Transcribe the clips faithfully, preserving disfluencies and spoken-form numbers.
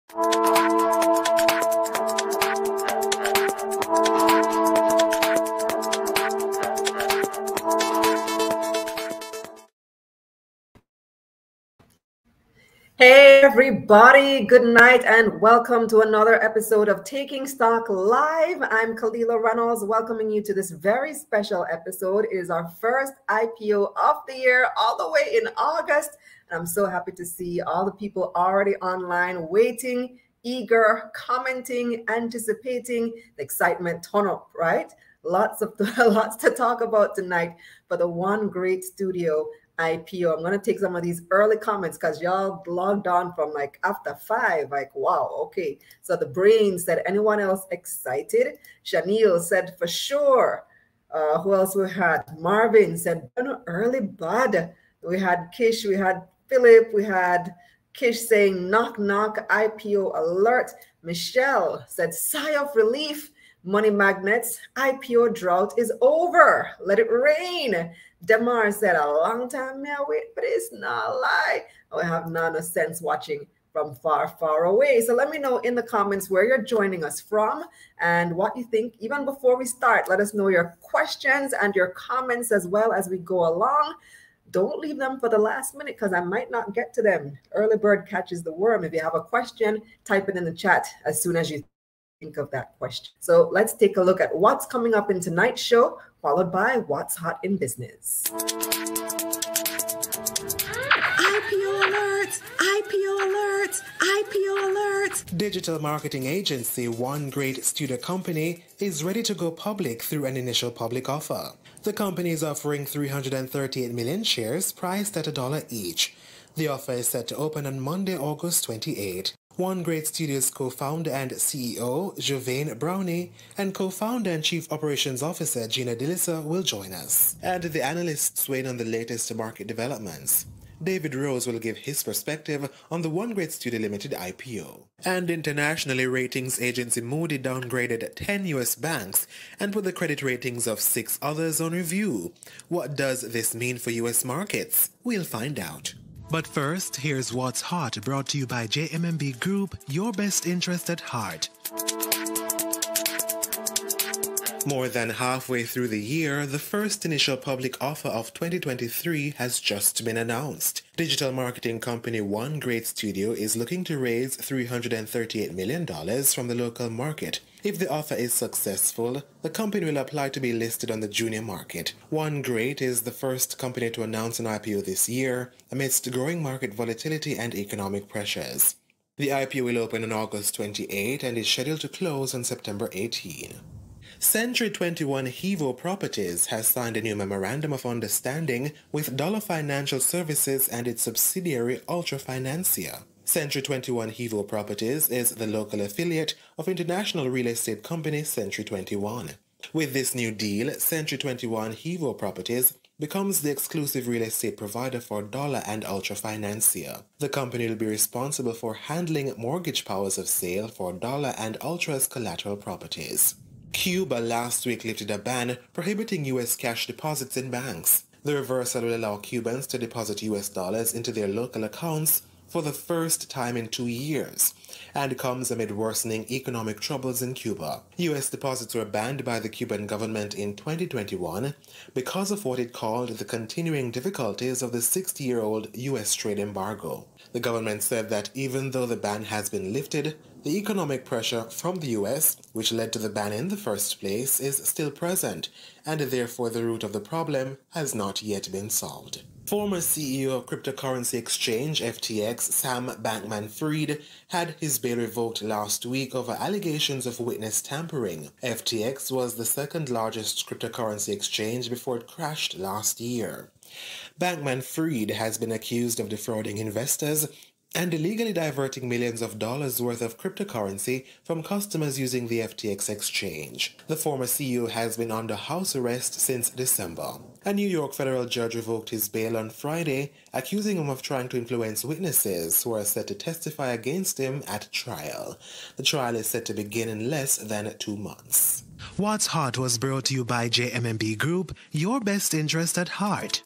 Hey everybody, good night and welcome to another episode of Taking Stock Live. I'm Kalila Reynolds, welcoming you to this very special episode. It is our first I P O of the year, all the way in August. And I'm so happy to see all the people already online, waiting, eager, commenting, anticipating, the excitement ton up, right? Lots of lots to talk about tonight for the One Great Studio I P O. I'm going to take some of these early comments because y'all logged on from like after five. Like, wow, okay. So the brain said, anyone else excited? Shanil said, for sure. Uh, who else we had? Marvin said, early bud. We had Kish, we had Philip, we had Kish saying, knock, knock, I P O alert. Michelle said, sigh of relief. Money magnets, I P O drought is over. Let it rain. Demar said, a long time now wait, but it's not a lie. I have none sense watching from far, far away. So let me know in the comments where you're joining us from and what you think. Even before we start, let us know your questions and your comments as well as we go along. Don't leave them for the last minute because I might not get to them. Early bird catches the worm. If you have a question, type it in the chat as soon as you think of that question. So let's take a look at what's coming up in tonight's show, followed by what's hot in business. I P O alert! I P O alert! I P O alert! Digital marketing agency One Great Studio Company is ready to go public through an initial public offer. The company is offering three hundred thirty-eight million shares priced at a dollar each. The offer is set to open on Monday, August twenty-eighth. One Great Studios co-founder and C E O, Jovane Brownie, and co-founder and Chief Operations Officer, Gina Dilisa, will join us. And the analysts weigh in on the latest market developments. David Rose will give his perspective on the One Great Studio Limited I P O. And internationally, ratings agency Moody downgraded ten U S banks and put the credit ratings of six others on review. What does this mean for U S markets? We'll find out. But first, here's What's Hot, brought to you by J M M B Group, your best interest at heart. More than halfway through the year, the first initial public offer of twenty twenty-three has just been announced. Digital marketing company One Great Studio is looking to raise three hundred thirty-eight million dollars from the local market. If the offer is successful, the company will apply to be listed on the junior market. One Great is the first company to announce an I P O this year amidst growing market volatility and economic pressures. The I P O will open on August twenty-eighth and is scheduled to close on September eighteenth. Century twenty-one Hevo Properties has signed a new memorandum of understanding with Dollar Financial Services and its subsidiary Ultra Financia. Century twenty-one Hevo Properties is the local affiliate of international real estate company Century twenty-one. With this new deal, Century twenty-one Hevo Properties becomes the exclusive real estate provider for Dollar and Ultra Financia. The company will be responsible for handling mortgage powers of sale for Dollar and Ultra's collateral properties. Cuba last week lifted a ban prohibiting U S cash deposits in banks. The reversal will allow Cubans to deposit U S dollars into their local accounts for the first time in two years, and comes amid worsening economic troubles in Cuba. U S deposits were banned by the Cuban government in twenty twenty-one because of what it called the continuing difficulties of the sixty-year-old U S trade embargo. The government said that even though the ban has been lifted, the economic pressure from the U S, which led to the ban in the first place, is still present, and therefore the root of the problem has not yet been solved. Former C E O of cryptocurrency exchange F T X, Sam Bankman-Fried, had his bail revoked last week over allegations of witness tampering. F T X was the second largest cryptocurrency exchange before it crashed last year. Bankman-Fried has been accused of defrauding investors and illegally diverting millions of dollars worth of cryptocurrency from customers using the F T X exchange. The former C E O has been under house arrest since December. A New York federal judge revoked his bail on Friday, accusing him of trying to influence witnesses who are set to testify against him at trial. The trial is set to begin in less than two months. What's Hot was brought to you by J M M B Group, your best interest at heart.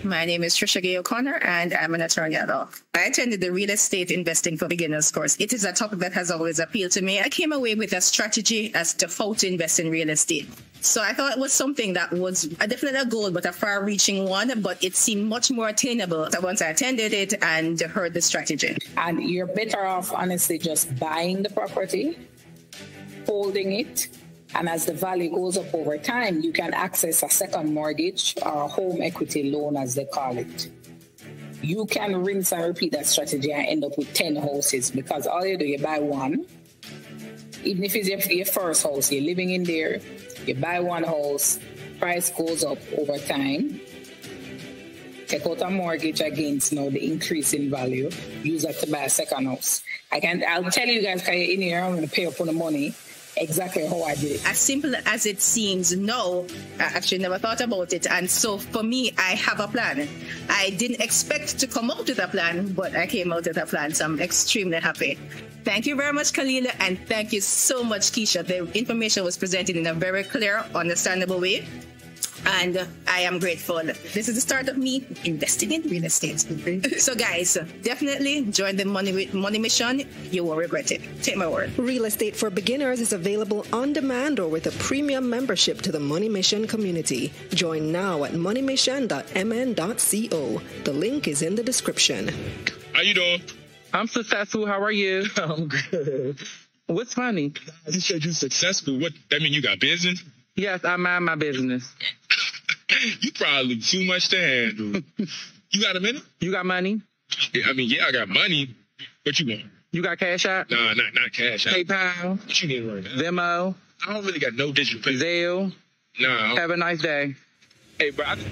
My name is Trisha Gay O'Connor, and I'm an attorney at law. I attended the Real Estate Investing for Beginners course. It is a topic that has always appealed to me. I came away with a strategy as to how to invest in real estate. So I thought it was something that was a definitely a goal, but a far-reaching one, but it seemed much more attainable once I attended it and heard the strategy. And you're better off, honestly, just buying the property, holding it, and as the value goes up over time, you can access a second mortgage or a home equity loan, as they call it. You can rinse and repeat that strategy and end up with ten houses, because all you do, you buy one. Even if it's your, your first house, you're living in there, you buy one house, price goes up over time. Take out a mortgage against, you know, the increase in value. Use that to buy a second house. I can, I'll tell you guys, because you're in here, I'm going to pay up for the money. Exactly how I did it. As simple as it seems, no, I actually never thought about it. And so for me, I have a plan. I didn't expect to come out with a plan, but I came out with a plan. So I'm extremely happy. Thank you very much, Kalila. And thank you so much, Keisha. The information was presented in a very clear, understandable way. And I am grateful. This is the start of me investing in real estate. So guys, definitely join the Money, Money Mission. You won't regret it. Take my word. Real Estate for Beginners is available on demand or with a premium membership to the Money Mission community. Join now at money mission dot m n dot co. The link is in the description. How you doing? I'm successful. How are you? I'm good. What's funny? You said you're successful. What, that mean you got business? Yes, I mind my business. You probably too much to handle. You got a minute? You got money? Yeah, I mean, yeah, I got money. What you want? You got cash out? Nah, not not cash out. PayPal? What you need right now? Venmo? I don't really got no digital payment. Zelle? Nah. Have a nice day. Hey, bro. I...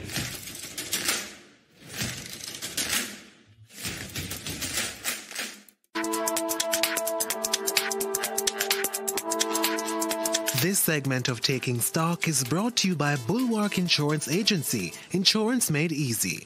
This segment of Taking Stock is brought to you by Bulwark Insurance Agency, insurance made easy.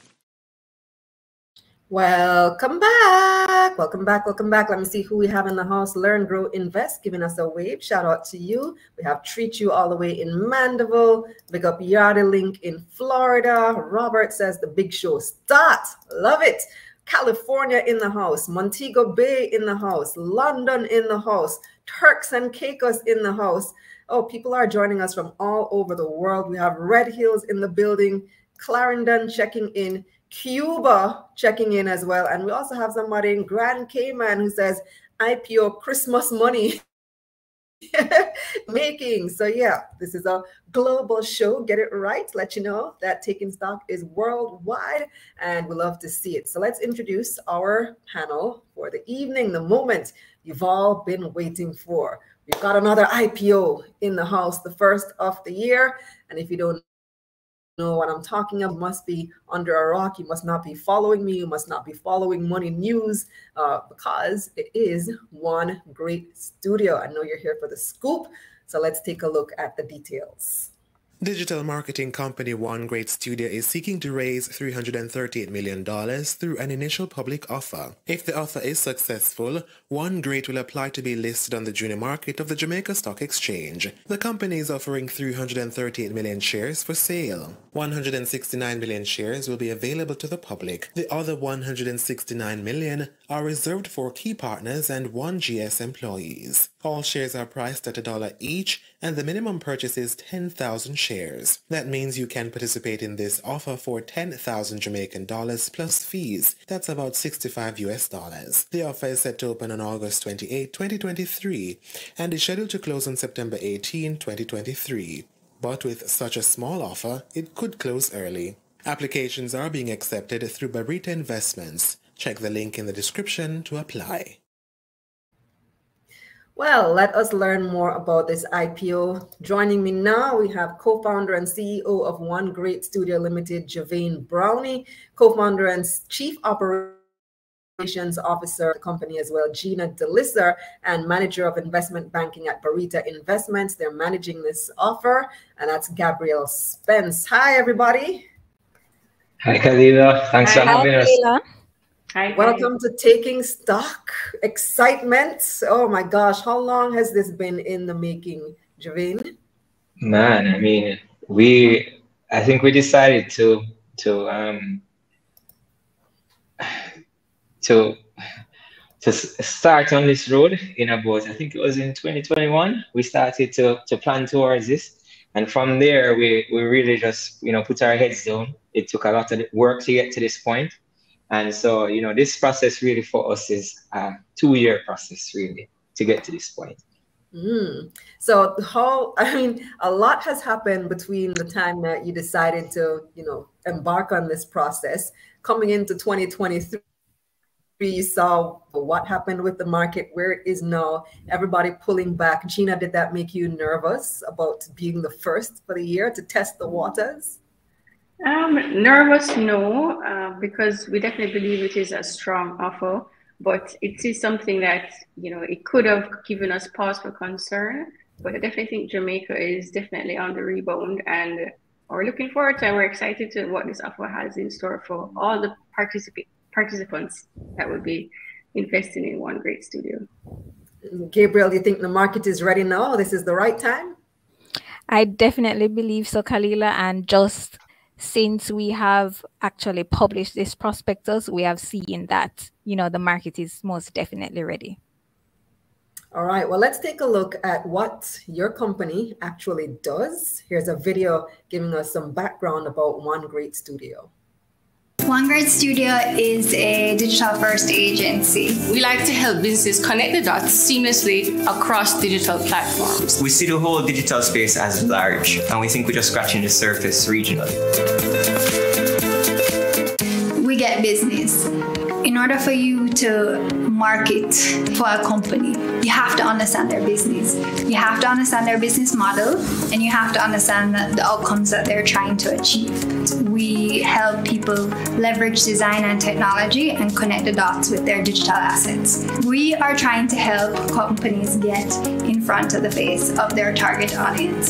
Welcome back. Welcome back. Welcome back. Let me see who we have in the house. Learn, Grow, Invest, giving us a wave. Shout out to you. We have Treat You all the way in Mandeville. Big up Yardy Link in Florida. Robert says the big show start. Love it. California in the house. Montego Bay in the house. London in the house. Turks and Caicos in the house. Oh, people are joining us from all over the world. We have Red Hills in the building, Clarendon checking in, Cuba checking in as well. And we also have somebody in Grand Cayman who says, I P O Christmas money making. So yeah, this is a global show. Get it right. Let you know that Taking Stock is worldwide and we love to see it. So let's introduce our panel for the evening, the moment you've all been waiting for. We've got another I P O in the house, the first of the year. And if you don't know what I'm talking about, you must be under a rock. You must not be following me. You must not be following Money News uh, because it is One Great Studio. I know you're here for the scoop. So let's take a look at the details. Digital marketing company One Great Studio is seeking to raise three hundred thirty-eight million dollars through an initial public offer. If the offer is successful, One Great will apply to be listed on the junior market of the Jamaica Stock Exchange. The company is offering three hundred thirty-eight million shares for sale. one hundred sixty-nine million shares will be available to the public. The other one hundred sixty-nine million are reserved for key partners and one G S employees. All shares are priced at a dollar each, and the minimum purchase is ten thousand shares. That means you can participate in this offer for ten thousand Jamaican dollars plus fees. That's about sixty-five U S dollars. The offer is set to open on August twenty-eighth, twenty twenty-three, and is scheduled to close on September eighteenth, twenty twenty-three. But with such a small offer, it could close early. Applications are being accepted through Barita Investments. Check the link in the description to apply. Well, let us learn more about this I P O. Joining me now, we have co-founder and C E O of One Great Studio Limited, Javane Brownie, co-founder and Chief Operations Officer of the company as well, Gina DeLisser, and Manager of Investment Banking at Barita Investments. They're managing this offer, and that's Gabrielle Spence. Hi, everybody. Hi, Kalila. Thanks Hi, for having us. Kalila. Hi, welcome to Taking Stock. Excitement. Oh my gosh, how long has this been in the making, Javane? Man, I mean, we, I think we decided to, to um, to to start on this road in about, I think it was in twenty twenty-one, we started to, to plan towards this. And from there, we, we really just, you know, put our heads down. It took a lot of work to get to this point. And so, you know, this process really for us is a two-year process, really, to get to this point. Mm. So how, I mean, a lot has happened between the time that you decided to, you know, embark on this process. Coming into twenty twenty-three, you saw what happened with the market, where it is now, everybody pulling back. Gina, did that make you nervous about being the first for the year to test the waters? Um, nervous, no, uh, because we definitely believe it is a strong offer, but it is something that, you know, it could have given us pause for concern, but I definitely think Jamaica is definitely on the rebound, and we're looking forward to, and we're excited to what this offer has in store for all the particip participants that would be investing in One Great Studio. Gabriel, do you think the market is ready now? This is the right time? I definitely believe so, Kalila, and just since we have actually published this prospectus, we have seen that, you know, the market is most definitely ready. All right, well, let's take a look at what your company actually does. Here's a video giving us some background about One Great Studio. One Great Studio is a digital-first agency. We like to help businesses connect the dots seamlessly across digital platforms. We see the whole digital space as large, and we think we're just scratching the surface regionally. We get business. In order for you to market for a company, you have to understand their business. You have to understand their business model, and you have to understand the outcomes that they're trying to achieve. We help people leverage design and technology and connect the dots with their digital assets. We are trying to help companies get in front of the face of their target audience.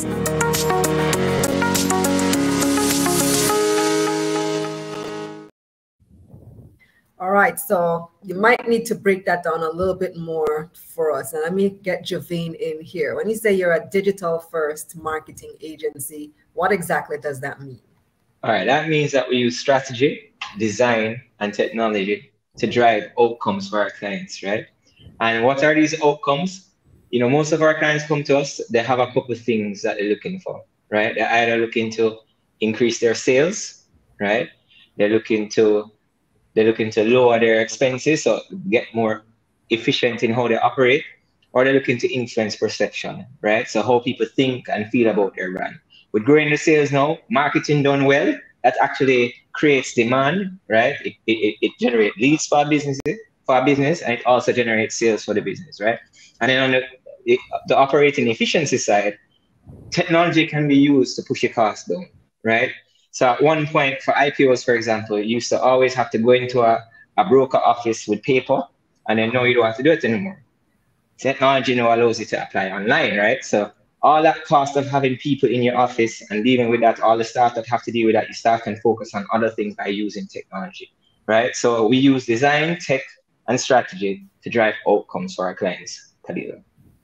All right, so you might need to break that down a little bit more for us. And let me get Javine in here. When you say you're a digital-first marketing agency, what exactly does that mean? All right, that means that we use strategy, design, and technology to drive outcomes for our clients, right? And what are these outcomes? You know, most of our clients come to us, they have a couple of things that they're looking for, right? They're either looking to increase their sales, right? They're looking to They're looking to lower their expenses, so get more efficient in how they operate, or they're looking to influence perception, right? So how people think and feel about their brand. With growing the sales now, marketing done well, that actually creates demand, right? It, it, it generates leads for our businesses, for our business, and it also generates sales for the business, right? And then on the, the, the operating efficiency side, technology can be used to push your costs down, right? So at one point for I P Os, for example, you used to always have to go into a, a broker office with paper, and then now you don't have to do it anymore. Technology now allows you to apply online, right? So all that cost of having people in your office and dealing with that, all the staff that have to deal with that, you start can focus on other things by using technology, right? So we use design, tech, and strategy to drive outcomes for our clients, Kalila.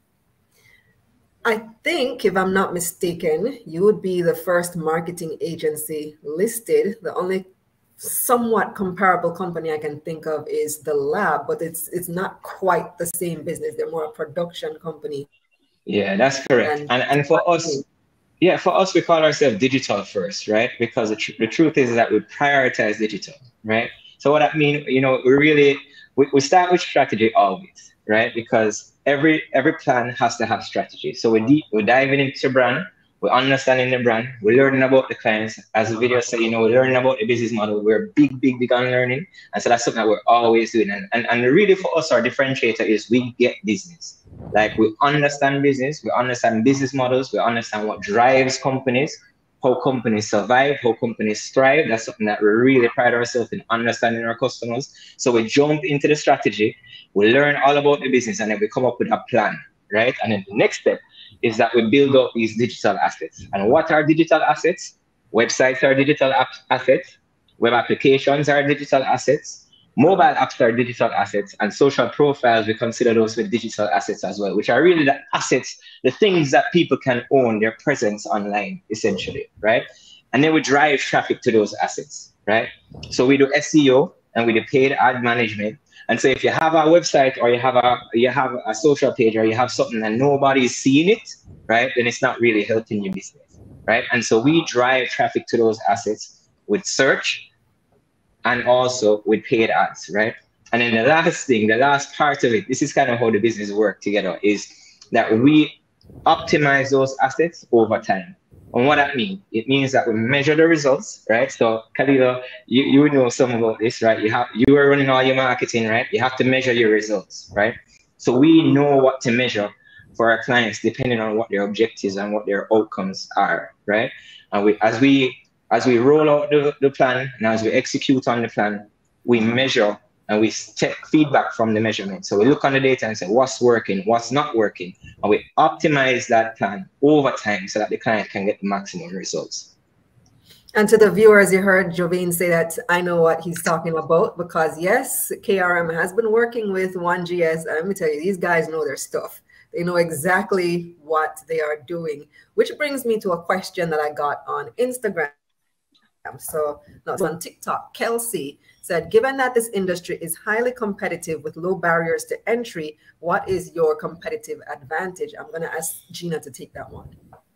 I think, if I'm not mistaken, you would be the first marketing agency listed. The only somewhat comparable company I can think of is The Lab, but it's it's not quite the same business. They're more a production company. Yeah, that's correct. And, and, and for us, yeah, for us, we call ourselves digital first, right? Because the, tr the truth is that we prioritize digital, right? So what that means, you know, we really, we, we start with strategy always, right? Because every every plan has to have strategy. So we're, deep, we're diving into brand, we're understanding the brand, we're learning about the clients. As the video said, you know, we're learning about the business model. We're big, big, big on learning. And so that's something that we're always doing. And, and, and really for us, our differentiator is we get business. Like we understand business, we understand business models, we understand what drives companies, how companies survive, how companies thrive. That's something that we really pride ourselves in, understanding our customers. So we jump into the strategy, we learn all about the business, and then we come up with a plan, right? And then the next step is that we build up these digital assets. And what are digital assets? Websites are digital assets, web applications are digital assets, mobile apps are digital assets, and social profiles, we consider those with digital assets as well, which are really the assets, the things that people can own, their presence online, essentially, right? And then we drive traffic to those assets, right? So we do S E O, and with the paid ad management. And so if you have a website or you have a you have a social page or you have something that nobody's seeing it, right, then it's not really helping your business, right? And so we drive traffic to those assets with search and also with paid ads, right? And then the last thing, the last part of it, this is kind of how the business work together, is that we optimize those assets over time. And what that means? It means that we measure the results, right? So, Khalila, you, you know some about this, right? You have you are running all your marketing, right? You have to measure your results, right? So we know what to measure for our clients depending on what their objectives and what their outcomes are, right? And we as we as we roll out the, the plan and as we execute on the plan, we measure and we take feedback from the measurement. So we look on the data and say, what's working, what's not working, and we optimize that plan over time so that the client can get the maximum results. And to the viewers, you heard Jovane say that I know what he's talking about, because yes, K R M has been working with one G S. And let me tell you, these guys know their stuff. They know exactly what they are doing, which brings me to a question that I got on Instagram. So not on TikTok. Kelsey said, given that this industry is highly competitive with low barriers to entry, what is your competitive advantage? I'm going to ask Gina to take that one.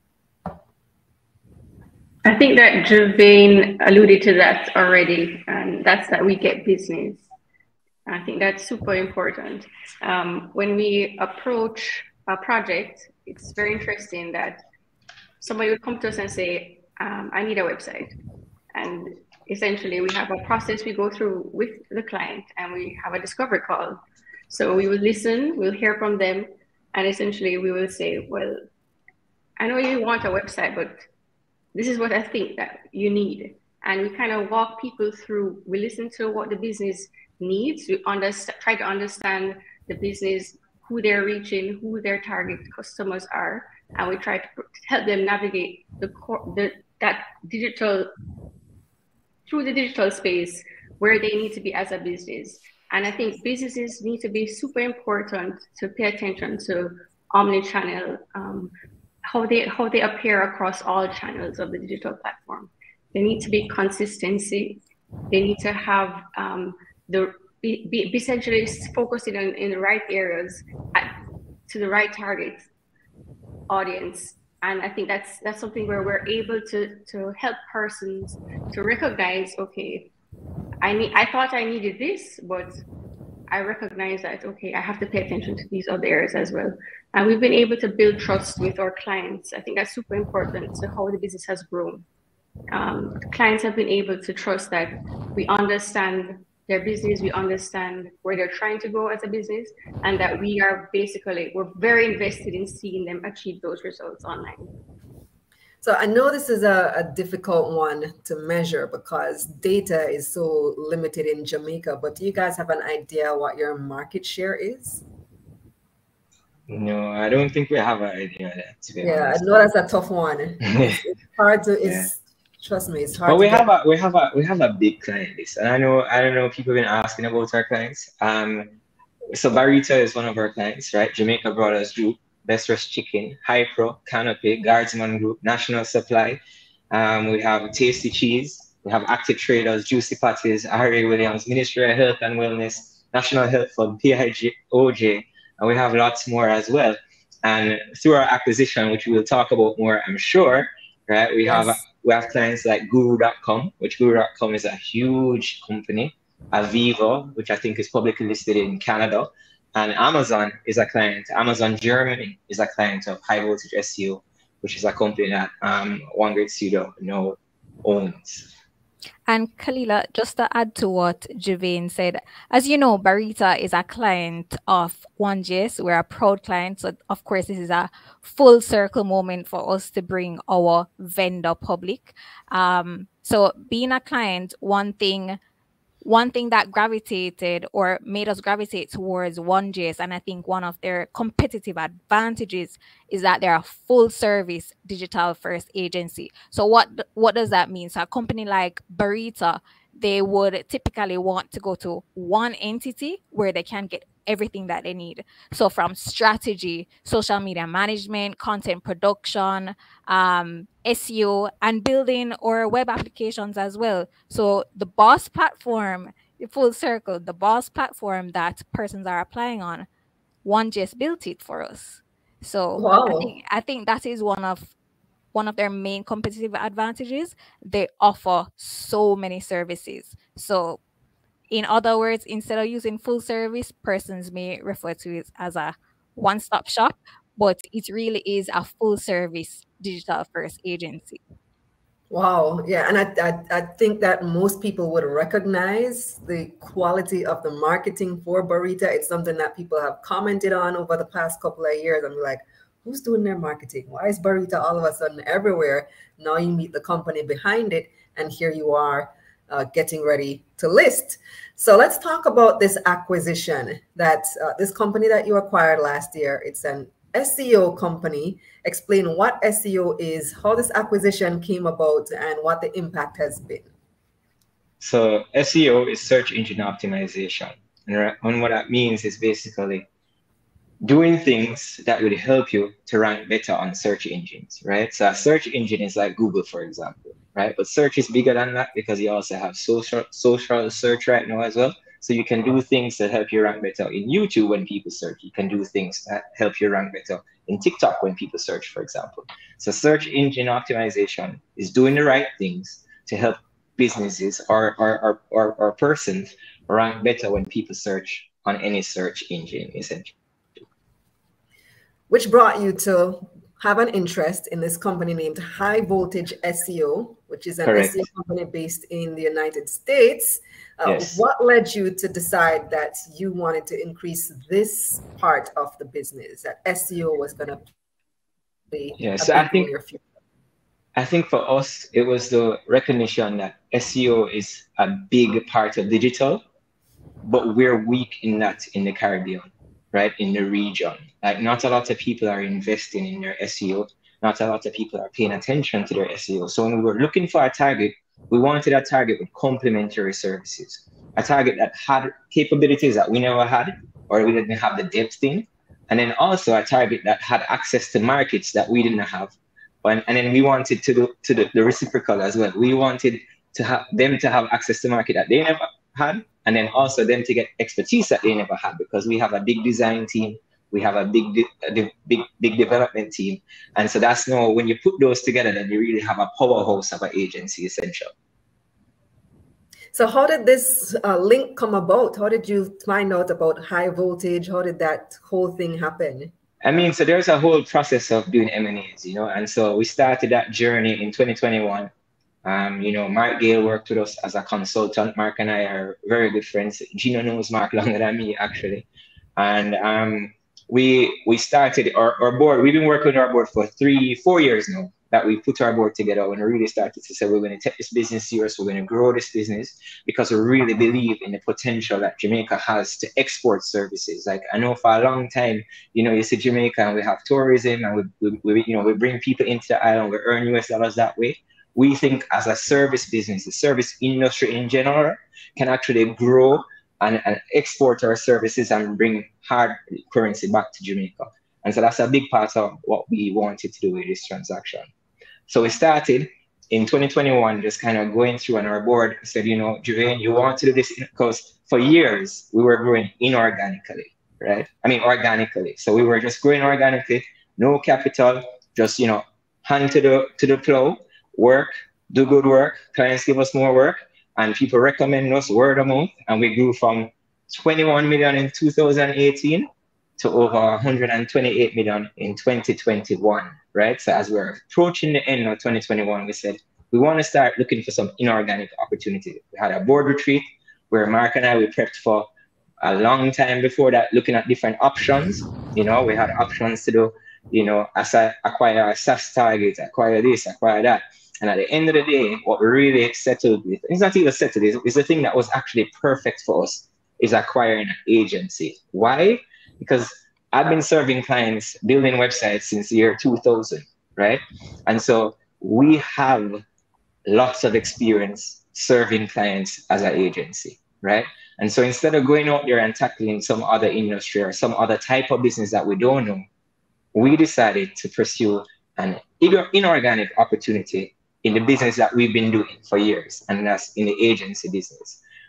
I think that Jovane alluded to that already, and that's that we get business. I think that's super important. Um, when we approach a project, it's very interesting that somebody would come to us and say, um, I need a website. And essentially, we have a process we go through with the client, and we have a discovery call. So we will listen, we'll hear from them, and essentially we will say, well, I know you want a website, but this is what I think that you need. And we kind of walk people through, we listen to what the business needs, we understand, try to understand the business, who they're reaching, who their target customers are, and we try to help them navigate the, the that digital through the digital space where they need to be as a business. And I think businesses need to be super important to pay attention to omni-channel, um, how they how they appear across all channels of the digital platform. They need to be consistency. They need to have um, the be, be essentially focusing on in the right areas at, to the right target audience. And I think that's that's something where we're able to to help persons to recognize, okay, I need I thought I needed this, but I recognize that, okay, I have to pay attention to these other areas as well. And we've been able to build trust with our clients. I think that's super important to how the business has grown. Um, clients have been able to trust that we understand their business, we understand where they're trying to go as a business, and that we are basically, we're very invested in seeing them achieve those results online. So I know this is a, a difficult one to measure because data is so limited in Jamaica, but do you guys have an idea what your market share is? No, I don't think we have an idea of that, to be Yeah, honest. I know that's a tough one. It's, it's hard to, it's, Yeah. Trust me, it's hard. But we to have get. a we have a we have a big client list, and I know I don't know people have been asking about our clients. Um, so Barita is one of our clients, right? Jamaica Brothers Group, Best Rest Chicken, Hypro, Canopy, Guardsman Group, National Supply. Um, we have Tasty Cheese, we have Active Traders, Juicy Patties, R A Williams, Ministry of Health and Wellness, National Health Fund, P I G O J, and we have lots more as well. And through our acquisition, which we will talk about more, I'm sure, right? We Yes. have we have clients like Guru dot com, which Guru dot com is a huge company. Avivo, which I think is publicly listed in Canada, and Amazon is a client. Amazon Germany is a client of High Voltage S E O, which is a company that um, One Great Studio now owns. And Khalila, just to add to what Jovane said, as you know, Barita is a client of one G S. We're a proud client. So, of course, this is a full circle moment for us to bring our vendor public. Um, so being a client, one thing One thing that gravitated or made us gravitate towards one G S, and I think one of their competitive advantages is that they're a full service digital first agency. So what what does that mean? So a company like Barita, they would typically want to go to one entity where they can get everything that they need. So from strategy, social media management, content production, um, S E O, and building or web applications as well. So the Boss platform full circle, the boss platform that persons are applying on, one just built it for us. So Wow. I think I think that is one of one of their main competitive advantages. They offer so many services. So in other words, instead of using full service, persons may refer to it as a one-stop shop, but it really is a full service digital first agency. Wow. Yeah. And I, I, I think that most people would recognize the quality of the marketing for Barita. It's something that people have commented on over the past couple of years. I'm like, who's doing their marketing? Why is Barita all of a sudden everywhere? Now you meet the company behind it, and here you are uh, getting ready to list. So let's talk about this acquisition that uh, this company that you acquired last year. It's an S E O company. Explain what S E O is, how this acquisition came about, and what the impact has been. So S E O is search engine optimization. And what that means is basically doing things that would help you to rank better on search engines, right? So a search engine is like Google, for example, right? But search is bigger than that because you also have social social search right now as well. So you can do things that help you rank better in YouTube when people search. You can do things that help you rank better in TikTok when people search, for example. So search engine optimization is doing the right things to help businesses or, or, or, or, or persons rank better when people search on any search engine, essentially. Which brought you to have an interest in this company named High Voltage S E O, which is an Correct. S E O company based in the United States. Uh, Yes. What led you to decide that you wanted to increase this part of the business, that S E O was going to be Yeah, a so big I think in your future? I think for us, it was the recognition that S E O is a big part of digital, but we're weak in that in the Caribbean, right? In the region. Like not a lot of people are investing in their S E O. Not a lot of people are paying attention to their S E O. So when we were looking for a target, we wanted a target with complementary services, a target that had capabilities that we never had, or we didn't have the depth in. And then also a target that had access to markets that we didn't have. And, and then we wanted to do to the, the reciprocal as well. We wanted to have them to have access to market that they never had, and then also them to get expertise that they never had, because we have a big design team, we have a big, de- big, big development team, and so that's no. When you put those together, then you really have a powerhouse of an agency, essential. So how did this uh, link come about? How did you find out about High Voltage? How did that whole thing happen? I mean, so there's a whole process of doing M and A's, you know, and so we started that journey in twenty twenty-one. Um, you know, Mark Gale worked with us as a consultant. Mark and I are very good friends. Gino knows Mark longer than me, actually. And um, we we started our, our board. We've been working with our board for three, four years now that we put our board together and really started to say we're going to take this business serious, we're going to grow this business because we really believe in the potential that Jamaica has to export services. Like I know for a long time, you know, you see Jamaica and we have tourism and we, we, we you know, we bring people into the island, we earn U S dollars that way. We think as a service business, the service industry in general can actually grow and, and export our services and bring hard currency back to Jamaica. And so that's a big part of what we wanted to do with this transaction. So we started in twenty twenty-one, just kind of going through, and our board said, you know, Javane, you want to do this because for years we were growing inorganically, right? I mean, organically. So we were just growing organically, no capital, just, you know, hand to the, to the plow, work, do good work, clients give us more work, and people recommend us word of mouth. And we grew from twenty-one million in two thousand eighteen to over one hundred twenty-eight million in twenty twenty-one, right? So as we're approaching the end of twenty twenty-one, we said, we want to start looking for some inorganic opportunity. We had a board retreat where Mark and I, we prepped for a long time before that, looking at different options. You know, we had options to do, you know, as I acquire a S A S target, acquire this, acquire that. And at the end of the day, what we really settled with, it's not even settled, it's the thing that was actually perfect for us, is acquiring an agency. Why? Because I've been serving clients, building websites since the year two thousand, right? And so we have lots of experience serving clients as an agency, right? And so instead of going out there and tackling some other industry or some other type of business that we don't know, we decided to pursue an inorganic opportunity in the business that we've been doing for years, and that's in the agency business.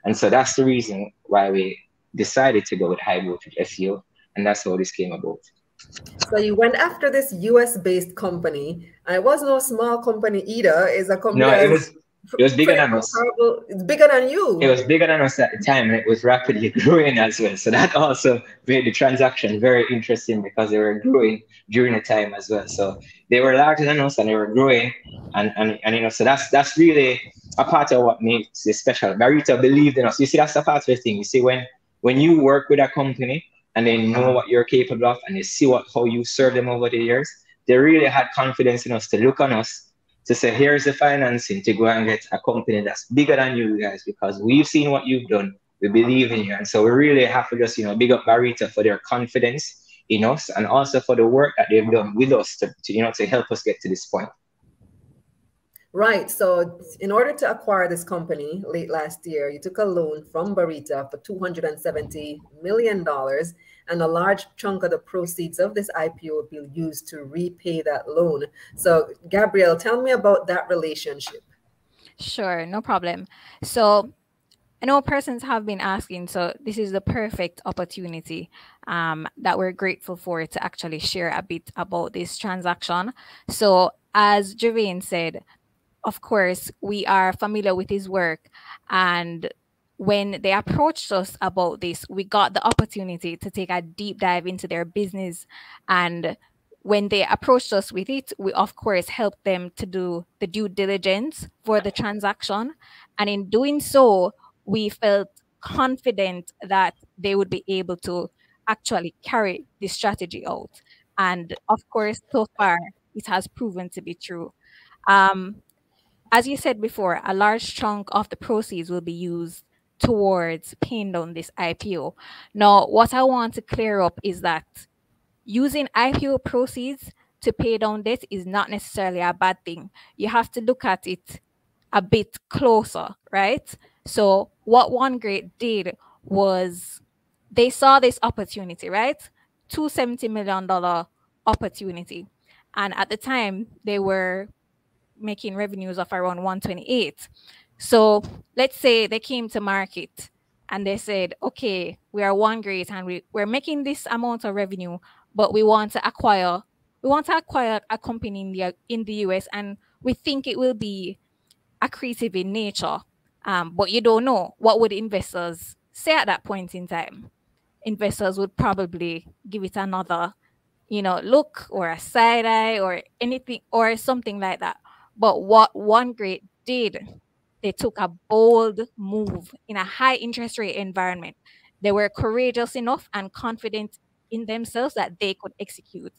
And so that's the reason why we decided to go with high voltage S E O. And that's how this came about. So you went after this U S based company, and it was no small company either. It's a company. No, it was it was bigger than us. It's bigger than you. It was bigger than us at the time, and it was rapidly growing as well. So that also made the transaction very interesting because they were growing during the time as well. So they were larger than us and they were growing, and and, and you know, so that's that's really a part of what makes it special. Barita believed in us. You see, that's a part of the thing. You see, when when you work with a company and they know what you're capable of and they see what how you serve them over the years, they really had confidence in us to look on us to say, here's the financing to go and get a company that's bigger than you guys, because we've seen what you've done. We believe in you. And so we really have to just, you know, big up Barita for their confidence in us and also for the work that they've done with us to, to you know, to help us get to this point. Right. So in order to acquire this company late last year, you took a loan from Barita for two hundred seventy million dollars, and a large chunk of the proceeds of this I P O will be used to repay that loan. So Gabrielle, tell me about that relationship. Sure, no problem. So I know persons have been asking, so this is the perfect opportunity um, that we're grateful for to actually share a bit about this transaction. So as Jervain said, of course, we are familiar with his work, and when they approached us about this, we got the opportunity to take a deep dive into their business. And when they approached us with it, we of course helped them to do the due diligence for the transaction. And in doing so, we felt confident that they would be able to actually carry this strategy out. And of course, so far, it has proven to be true. Um, As you said before, a large chunk of the proceeds will be used towards paying down this I P O. Now, what I want to clear up is that using I P O proceeds to pay down debt is not necessarily a bad thing. You have to look at it a bit closer, right? So what OneGreat did was they saw this opportunity, right? two hundred seventy million dollars opportunity. And at the time, they were making revenues of around one twenty-eight. So let's say they came to market and they said, okay, we are OneGreat and we, we're making this amount of revenue, but we want to acquire, we want to acquire a company in the, in the U S, and we think it will be accretive in nature. Um, but you don't know. What would investors say at that point in time? Investors would probably give it another, you know, look or a side eye or anything or something like that. But what OneGreat did, they took a bold move in a high interest rate environment. They were courageous enough and confident in themselves that they could execute.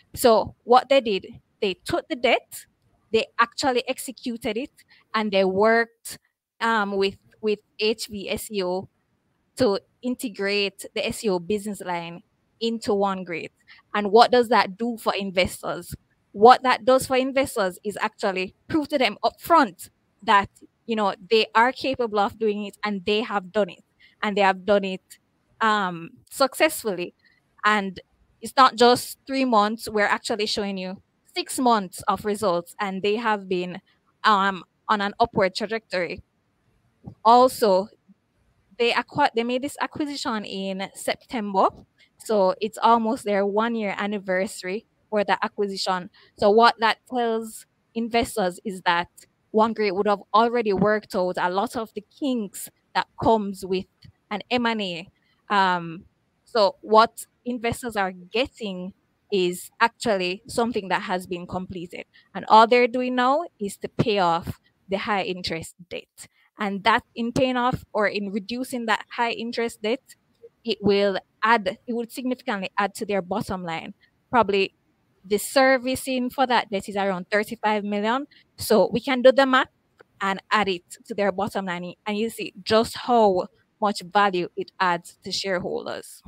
So what they did, they took the debt, they actually executed it, and they worked um, with, with H V S E O to integrate the S E O business line into OneGreat. And what does that do for investors? What that does for investors is actually prove to them upfront that, you know, they are capable of doing it and they have done it, and they have done it um, successfully. And it's not just three months. We're actually showing you six months of results, and they have been um, on an upward trajectory. Also, they acquired, they made this acquisition in September. So it's almost their one year anniversary for the acquisition. So what that tells investors is that OneGreat would have already worked out a lot of the kinks that comes with an M and A. Um, so what investors are getting is actually something that has been completed. And all they're doing now is to pay off the high interest debt. And that in paying off or in reducing that high interest debt, it will add, it will significantly add to their bottom line. Probably the servicing for that debt is around thirty-five million. So we can do the math and add it to their bottom line, and you see just how much value it adds to shareholders.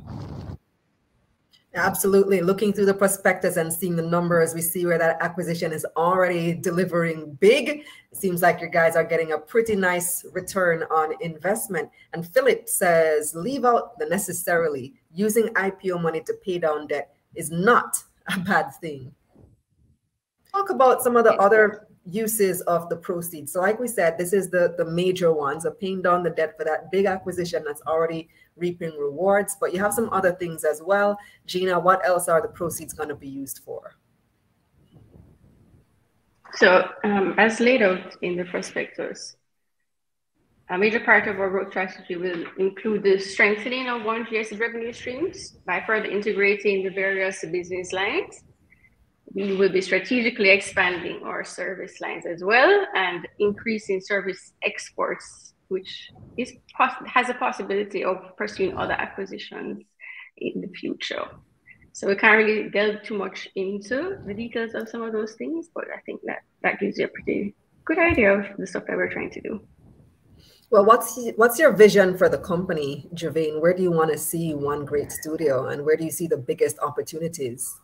Absolutely. Looking through the prospectus and seeing the numbers, we see where that acquisition is already delivering big. It seems like you guys are getting a pretty nice return on investment. And Philip says, leave out the necessarily. Using I P O money to pay down debt is not a bad thing. Talk about some of the other uses of the proceeds. So like we said, this is the, the major ones of paying down the debt for that big acquisition that's already reaping rewards. But you have some other things as well. Gina, what else are the proceeds going to be used for? So um, as laid out in the prospectus, a major part of our growth strategy will include the strengthening of one G S revenue streams by further integrating the various business lines. We will be strategically expanding our service lines as well and increasing service exports, which is has a possibility of pursuing other acquisitions in the future. So we can't really delve too much into the details of some of those things, but I think that that gives you a pretty good idea of the stuff that we're trying to do. Well, what's what's your vision for the company, Javane? Where do you want to see One Great Studio, and where do you see the biggest opportunities?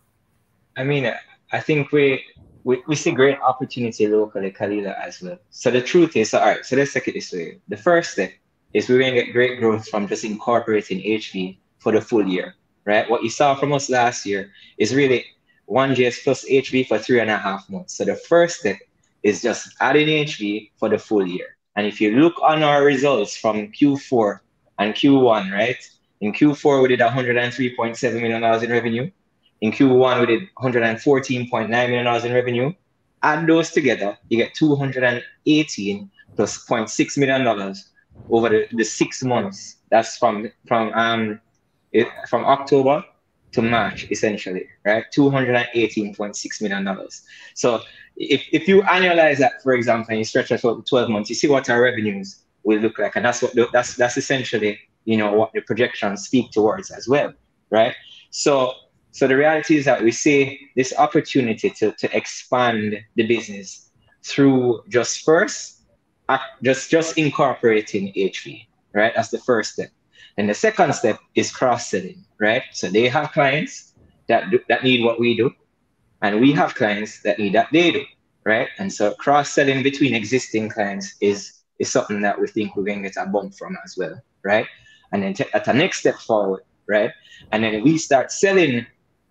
I mean, I think we we, we see great opportunity locally, Kalila, as well. So the truth is, all right, so let's take it this way. The first step is we're going to get great growth from just incorporating H V for the full year, right? What you saw from us last year is really one G S plus H V for three and a half months. So the first step is just adding H V for the full year. And if you look on our results from Q four and Q one, right? In Q four, we did one hundred three point seven million dollars in revenue. In Q one, we did one hundred fourteen point nine million dollars in revenue. Add those together, you get two hundred eighteen plus zero point six million dollars over the, the six months. That's from from um it, from October to March, essentially, right? two hundred eighteen point six million dollars. So if, if you annualize that, for example, and you stretch it out to twelve months, you see what our revenues will look like. And that's what the, that's that's essentially, you know, what the projections speak towards as well, right? So so the reality is that we see this opportunity to, to expand the business through just first, just, just incorporating H V, right? That's the first step. And the second step is cross-selling, right? So they have clients that do, that need what we do, and we have clients that need that they do, right? And so cross-selling between existing clients is, is something that we think we're going to get a bump from as well, right? And then at the next step forward, right? And then we start selling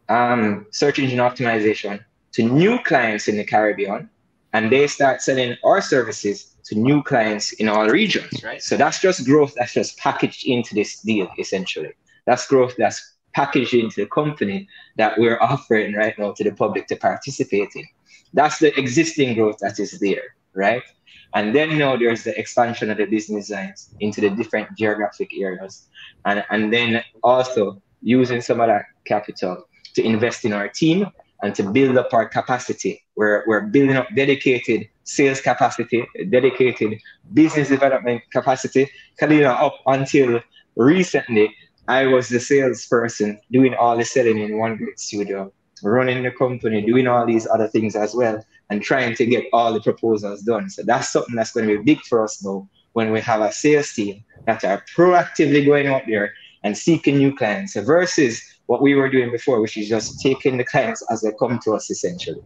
um, search engine optimization to new clients in the Caribbean, and they start selling our services to new clients in all regions, right? So that's just growth that's just packaged into this deal, essentially. That's growth that's packaged into the company that we're offering right now to the public to participate in. That's the existing growth that is there, right? And then now there's the expansion of the business lines into the different geographic areas. And, and then also using some of that capital to invest in our team and to build up our capacity. We're, we're building up dedicated sales capacity, dedicated business development capacity. Kalila, up until recently, I was the salesperson doing all the selling in One Great Studio, running the company, doing all these other things as well, and trying to get all the proposals done. So that's something that's going to be big for us now when we have a sales team that are proactively going out there and seeking new clients versus what we were doing before, which is just taking the clients as they come to us, essentially.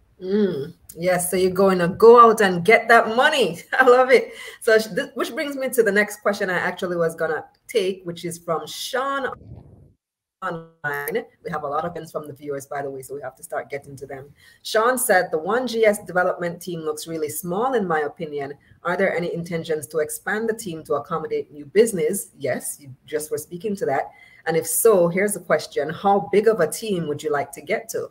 Mm, yes, so you're going to go out and get that money. I love it. So, this, which brings me to the next question I actually was going to take, which is from Sean online. We have a lot of questions from the viewers, by the way, so we have to start getting to them. Sean said, the one G S development team looks really small, in my opinion. Are there any intentions to expand the team to accommodate new business? Yes, you just were speaking to that. And if so, here's the question. How big of a team would you like to get to?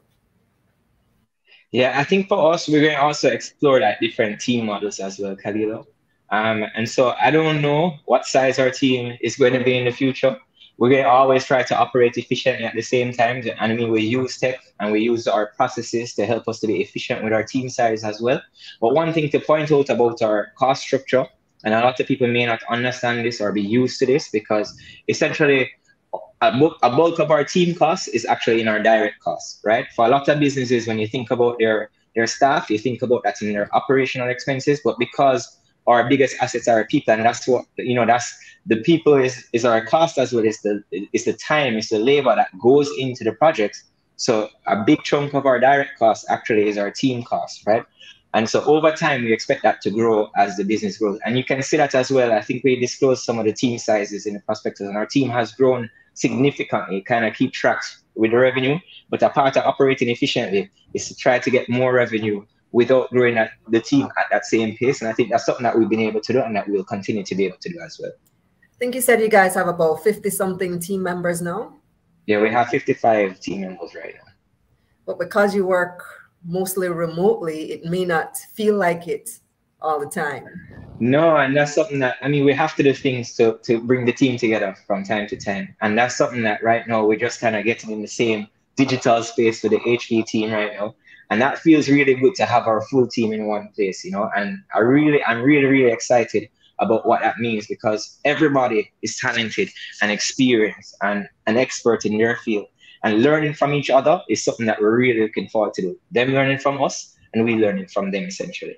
Yeah, I think for us, we're going to also explore that different team models as well, Kalila. Um, and so I don't know what size our team is going to be in the future. We're going to always try to operate efficiently at the same time. And I mean, we use tech and we use our processes to help us to be efficient with our team size as well. But one thing to point out about our cost structure, and a lot of people may not understand this or be used to this, because essentially a bulk of our team costs is actually in our direct costs, right? For a lot of businesses, when you think about their, their staff, you think about that in their operational expenses, but because our biggest assets are people, and that's what, you know, that's the people is, is our cost as well as the, is the time, is the labor that goes into the projects. So a big chunk of our direct cost actually is our team cost, right? And so over time, we expect that to grow as the business grows. And you can see that as well. I think we disclosed some of the team sizes in the prospectus, and our team has grown significantly, kind of keep track with the revenue. But a part of operating efficiently is to try to get more revenue without growing at the team at that same pace. And I think that's something that we've been able to do and that we'll continue to be able to do as well. I think you said you guys have about fifty something team members now. Yeah, we have fifty-five team members right now. But because you work mostly remotely, it may not feel like it all the time. No, and that's something that, I mean, we have to do things to, to bring the team together from time to time. And that's something that right now we're just kind of getting in the same digital space with the H V team right now. And that feels really good to have our full team in one place, you know, and I really, I'm really, really excited about what that means, because everybody is talented and experienced and an expert in their field, and learning from each other is something that we're really looking forward to do. Them learning from us and we learning from them, essentially.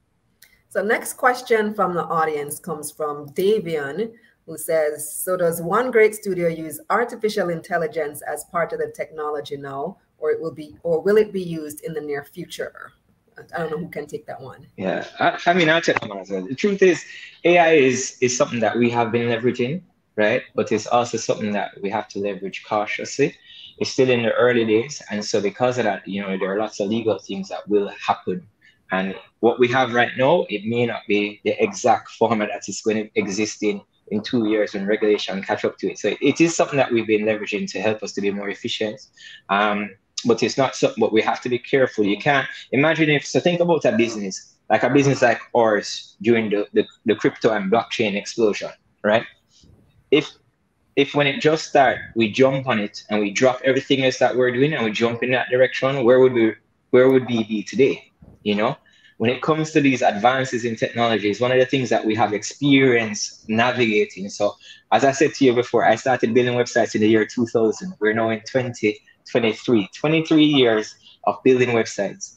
So next question from the audience comes from Davian, who says, so does One Great Studio use artificial intelligence as part of the technology now, or it will be, or will it be used in the near future? I don't know who can take that one. Yeah, I, I mean, I'll take that one as well. The truth is, A I is, is something that we have been leveraging, right? But it's also something that we have to leverage cautiously. It's still in the early days. And so because of that, you know, there are lots of legal things that will happen. And what we have right now, it may not be the exact format that is going to exist in, in two years when regulation catch up to it. So it is something that we've been leveraging to help us to be more efficient. Um, but it's not something, but we have to be careful. You can't imagine if, so think about a business, like a business like ours during the, the, the crypto and blockchain explosion, right? If, if when it just started, we jump on it and we drop everything else that we're doing and we jump in that direction, where would we, where would we be today? You know, when it comes to these advances in technology, it's one of the things that we have experience navigating. So as I said to you before, I started building websites in the year two thousand. We're now in twenty twenty-three, twenty-three years of building websites.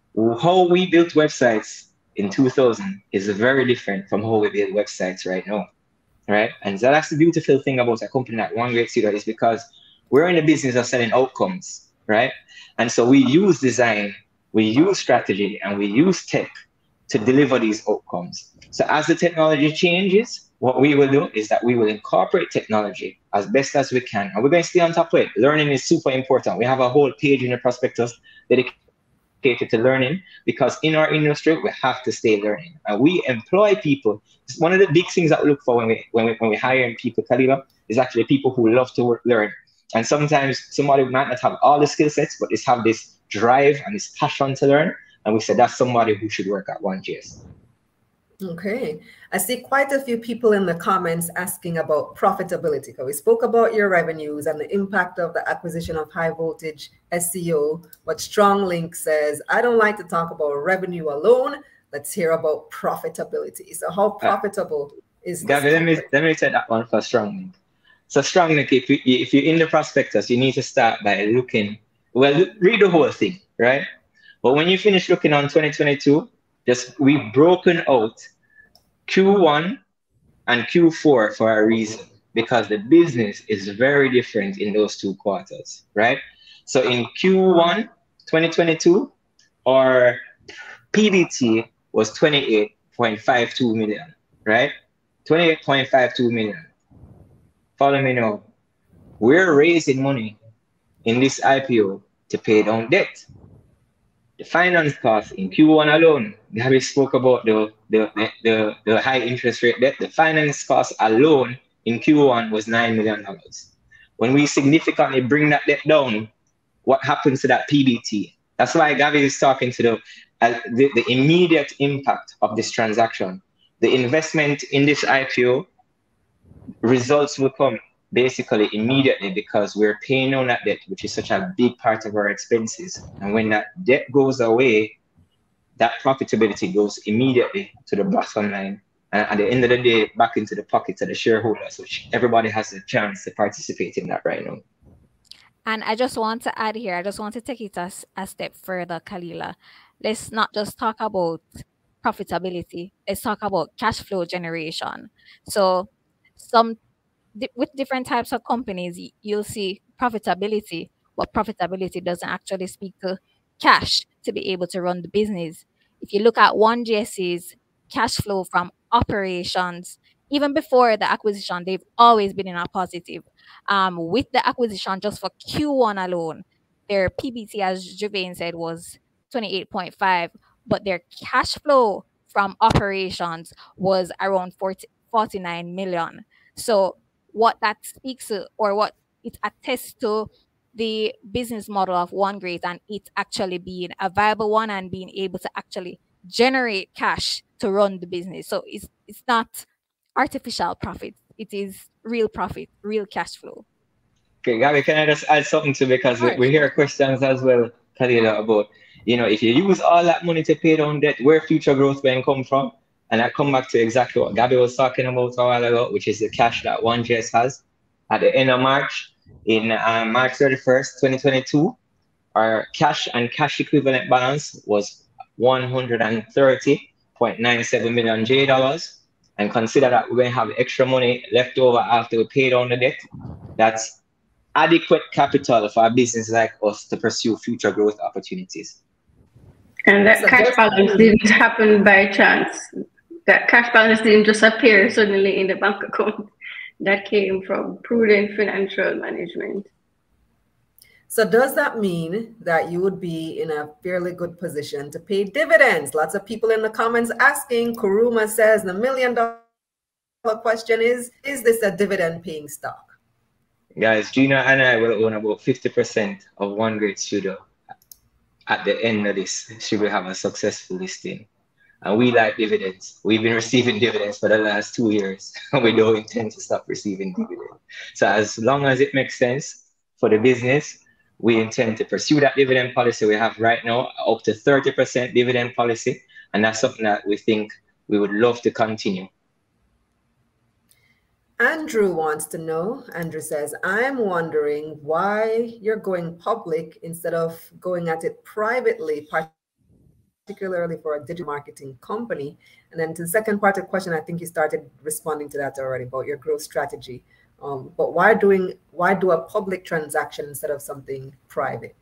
How we built websites in two thousand is very different from how we build websites right now, right? And that's the beautiful thing about a company like One Great Studio, is because we're in the business of selling outcomes, right? And so we use design, we use strategy, and we use tech to deliver these outcomes. So as the technology changes, what we will do is that we will incorporate technology as best as we can. And we're going to stay on top of it. Learning is super important. We have a whole page in the prospectus dedicated to learning, because in our industry, we have to stay learning. And we employ people. It's one of the big things that we look for when we, when we, when we hire people, Kalila, is actually people who love to work, learn. And sometimes somebody might not have all the skill sets, but just have this drive and this passion to learn, and we said that's somebody who should work at one G S. Okay, I see quite a few people in the comments asking about profitability. Because we spoke about your revenues and the impact of the acquisition of High Voltage S E O, but Strong Link says, I don't like to talk about revenue alone. Let's hear about profitability. So how profitable uh, is Gabby, let me let me take that one for Strong Link. So Strong Link, if you if you're in the prospectus, you need to start by looking. Well, read the whole thing, right? But when you finish looking on twenty twenty-two, just we've broken out Q one and Q four for a reason, because the business is very different in those two quarters, right? So in Q one twenty twenty-two, our P B T was twenty-eight point five two million, right? twenty-eight point five two million. Follow me now. We're raising money in this I P O to pay down debt. The finance cost in Q one alone, Gabby spoke about the, the, the, the high interest rate debt. The finance cost alone in Q one was nine million dollars. When we significantly bring that debt down, what happens to that P B T? That's why Gabby is talking to the, uh, the, the immediate impact of this transaction. The investment in this I P O, results will come basically immediately, because we're paying on that debt, which is such a big part of our expenses. And when that debt goes away, that profitability goes immediately to the bottom line. And at the end of the day, back into the pockets of the shareholders, which everybody has a chance to participate in that right now. And I just want to add here, I just want to take it a, a step further, Kalila. Let's not just talk about profitability. Let's talk about cash flow generation. So some with different types of companies, you'll see profitability, but profitability doesn't actually speak to cash to be able to run the business. If you look at one G S's cash flow from operations, even before the acquisition, they've always been in a positive. Um, with the acquisition, just for Q one alone, their P B T, as Javain said, was twenty-eight point five, but their cash flow from operations was around forty, forty-nine million. So what that speaks to, or what it attests to, the business model of One Great, and it actually being a viable one and being able to actually generate cash to run the business. So it's it's not artificial profit. It is real profit, real cash flow. Okay, Gabby, can I just add something to, because we, we hear questions as well, Kalila, about, you know, if you use all that money to pay down debt, where future growth will come from? And I come back to exactly what Gabby was talking about a while ago, which is the cash that one G S has. At the end of March, in uh, March thirty-first, twenty twenty-two, our cash and cash equivalent balance was one hundred thirty point nine seven million J dollars. And consider that we're going to have extra money left over after we pay down the debt. That's adequate capital for a business like us to pursue future growth opportunities. And that cash balance didn't happen by chance. That cash balance didn't just appear suddenly in the bank account. That came from prudent financial management. So does that mean that you would be in a fairly good position to pay dividends? Lots of people in the comments asking. Kuruma says the million dollar question is, is this a dividend paying stock? Guys, Gina and I will own about fifty percent of One Great Studio. At the end of this, she will have a successful listing. And we like dividends. We've been receiving dividends for the last two years. And we don't intend to stop receiving dividends. So as long as it makes sense for the business, we intend to pursue that dividend policy we have right now, up to thirty percent dividend policy. And that's something that we think we would love to continue. Andrew wants to know, Andrew says, I'm wondering why you're going public instead of going at it privately, particularly for a digital marketing company. And then to the second part of the question, I think you started responding to that already about your growth strategy. Um, but why doing why do a public transaction instead of something private?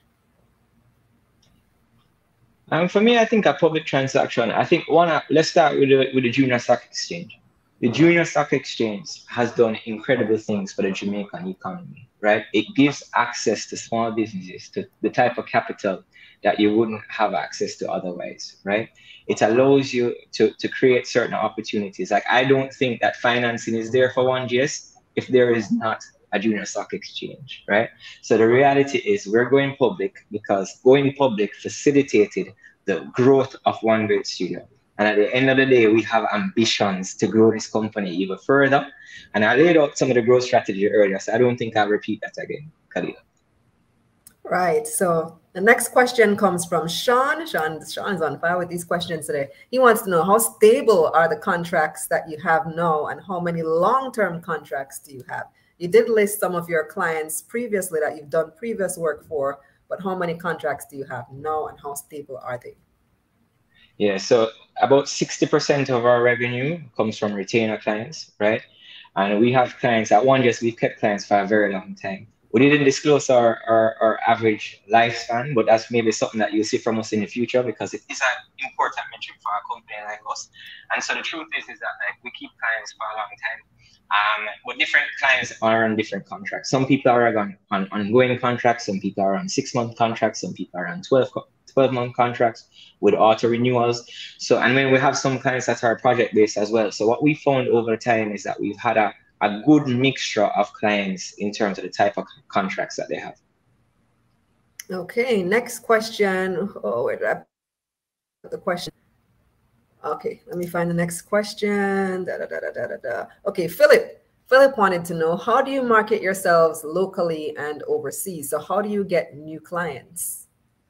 Um, for me, I think a public transaction, I think one, let's start with the, with the Junior Stock Exchange. The Junior Stock Exchange has done incredible things for the Jamaican economy, right? It gives access to small businesses, to the type of capital that you wouldn't have access to otherwise, right? It allows you to, to create certain opportunities. Like, I don't think that financing is there for one G S if there is not a Junior Stock Exchange, right? So the reality is we're going public because going public facilitated the growth of One Great Studio. And at the end of the day, we have ambitions to grow this company even further. And I laid out some of the growth strategy earlier, so I don't think I'll repeat that again, Kalila. Right. So the next question comes from Sean. Sean, Sean's on fire with these questions today. He wants to know, how stable are the contracts that you have now, and how many long-term contracts do you have? You did list some of your clients previously that you've done previous work for, but how many contracts do you have now, and how stable are they? Yeah, so about sixty percent of our revenue comes from retainer clients, right? And we have clients at One G S, we've kept clients for a very long time. We didn't disclose our, our, our average lifespan, but that's maybe something that you'll see from us in the future, because it is an important metric for a company like us. And so the truth is, is that like we keep clients for a long time. Um, but different clients are on different contracts. Some people are on, on ongoing contracts, some people are on six-month contracts, some people are on twelve-month contracts with auto renewals. So, and then we have some clients that are project-based as well. So what we found over time is that we've had a, a good mixture of clients in terms of the type of contracts that they have. Okay, next question. Oh, wait, I put the question. Okay, let me find the next question. Da, da, da, da, da, da. Okay, Philip. Philip wanted to know, how do you market yourselves locally and overseas? So how do you get new clients?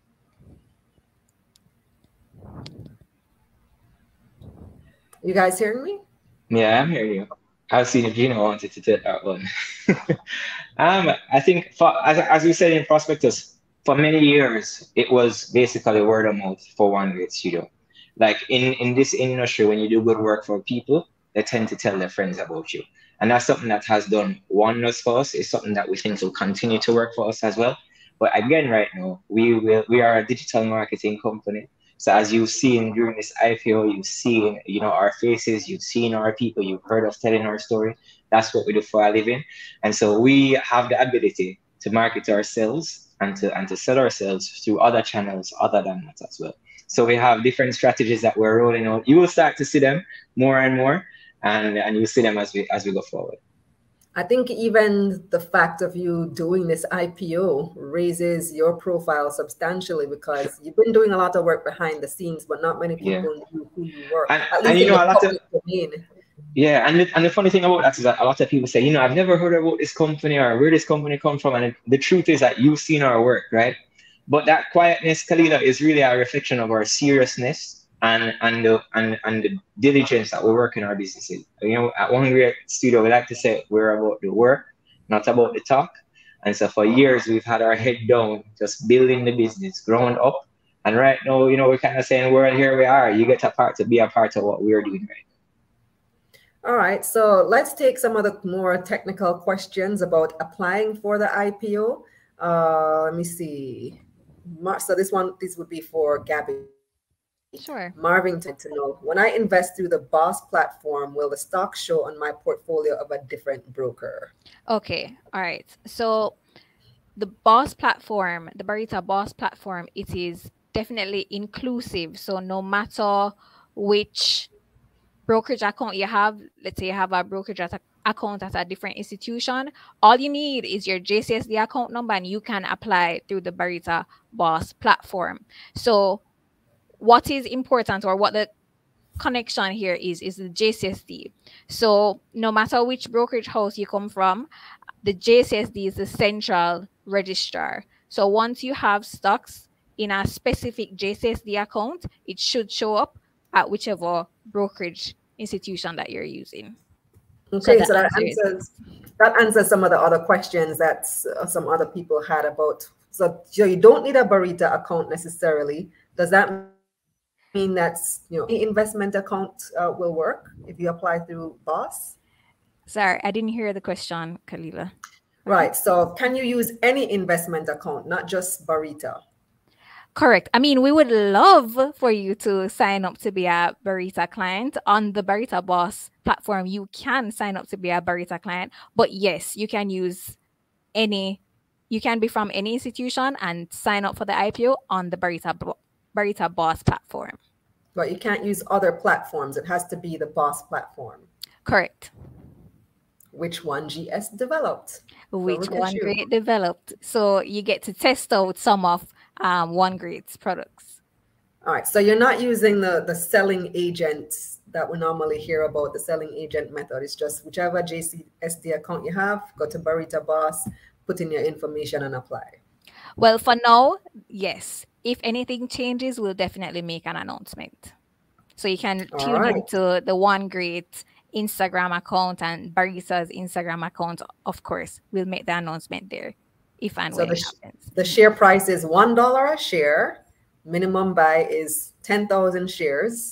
You guys hearing me? Yeah, I'm hearing you. I've seen if Gina wanted to take that one. um, I think, for, as, as we said in Prospectus, for many years, it was basically word of mouth for One Great Studio. Like in, in this industry, when you do good work for people, they tend to tell their friends about you. And that's something that has done wonders for us. It's something that we think will continue to work for us as well. But again, right now, we will, we are a digital marketing company. So as you've seen during this I P O, you've seen, you know, our faces, you've seen our people, you've heard us telling our story. That's what we do for a living. And so we have the ability to market ourselves and to, and to sell ourselves through other channels other than that as well. So we have different strategies that we're rolling out. You will start to see them more and more, and, and you'll see them as we as we go forward. I think even the fact of you doing this I P O raises your profile substantially, because you've been doing a lot of work behind the scenes, but not many people Yeah. knew who you were. And, At and least you in know, the a lot of public domain. yeah, and the, and the funny thing about that is that a lot of people say, you know, I've never heard about this company or where this company come from, and it, the truth is that you've seen our work, right? But that quietness, Kalila, is really a reflection of our seriousness and and the and, and the diligence that we work in our businesses. You know, at One Great Studio, we like to say we're about the work, not about the talk. And so for years we've had our head down, just building the business, growing up. And right now, you know, we're kind of saying, well, here we are. You get a part to be a part of what we're doing right now. All right, so let's take some of the more technical questions about applying for the I P O. Uh, let me see. Mar- So this one, this would be for Gabby. Sure. Marvin to know, when I invest through the Boss platform, will the stock show on my portfolio of a different broker? Okay. All right. So the Boss platform, the Barita Boss platform, it is definitely inclusive. So no matter which brokerage account you have, let's say you have a brokerage at a, account at a different institution, all you need is your J C S D account number and you can apply through the Barita Boss platform. So what is important, or what the connection here is, is the J C S D. So no matter which brokerage house you come from, the J C S D is the central registrar. So once you have stocks in a specific J C S D account, it should show up at whichever brokerage institution that you're using. Okay, so so that answer is- answers that answers some of the other questions that uh, some other people had about. So, so you don't need a Barita account necessarily. Does that mean that's, you know, any investment account uh, will work if you apply through Boss? Sorry, I didn't hear the question, Kalila. Right. So can you use any investment account, not just Barita? Correct. I mean, we would love for you to sign up to be a Barita client on the Barita Boss platform. You can sign up to be a Barita client, but yes, you can use any, you can be from any institution and sign up for the I P O on the Barita, Barita Boss platform. But you can't use other platforms. It has to be the Boss platform. Correct. Which one G S developed? Which So look at One you. Great developed. So you get to test out some of um, One Great's products. All right. So you're not using the, the selling agent that we normally hear about, the selling agent method. It's just whichever J C S D account you have, go to Barita Boss, put in your information and apply. Well, for now, yes. If anything changes, we'll definitely make an announcement. So you can All tune right. into the One Great Instagram account and Barita's Instagram account. Of course, we'll make the announcement there if and So when the, it sh- happens. the share price is one dollar a share. Minimum buy is ten thousand shares.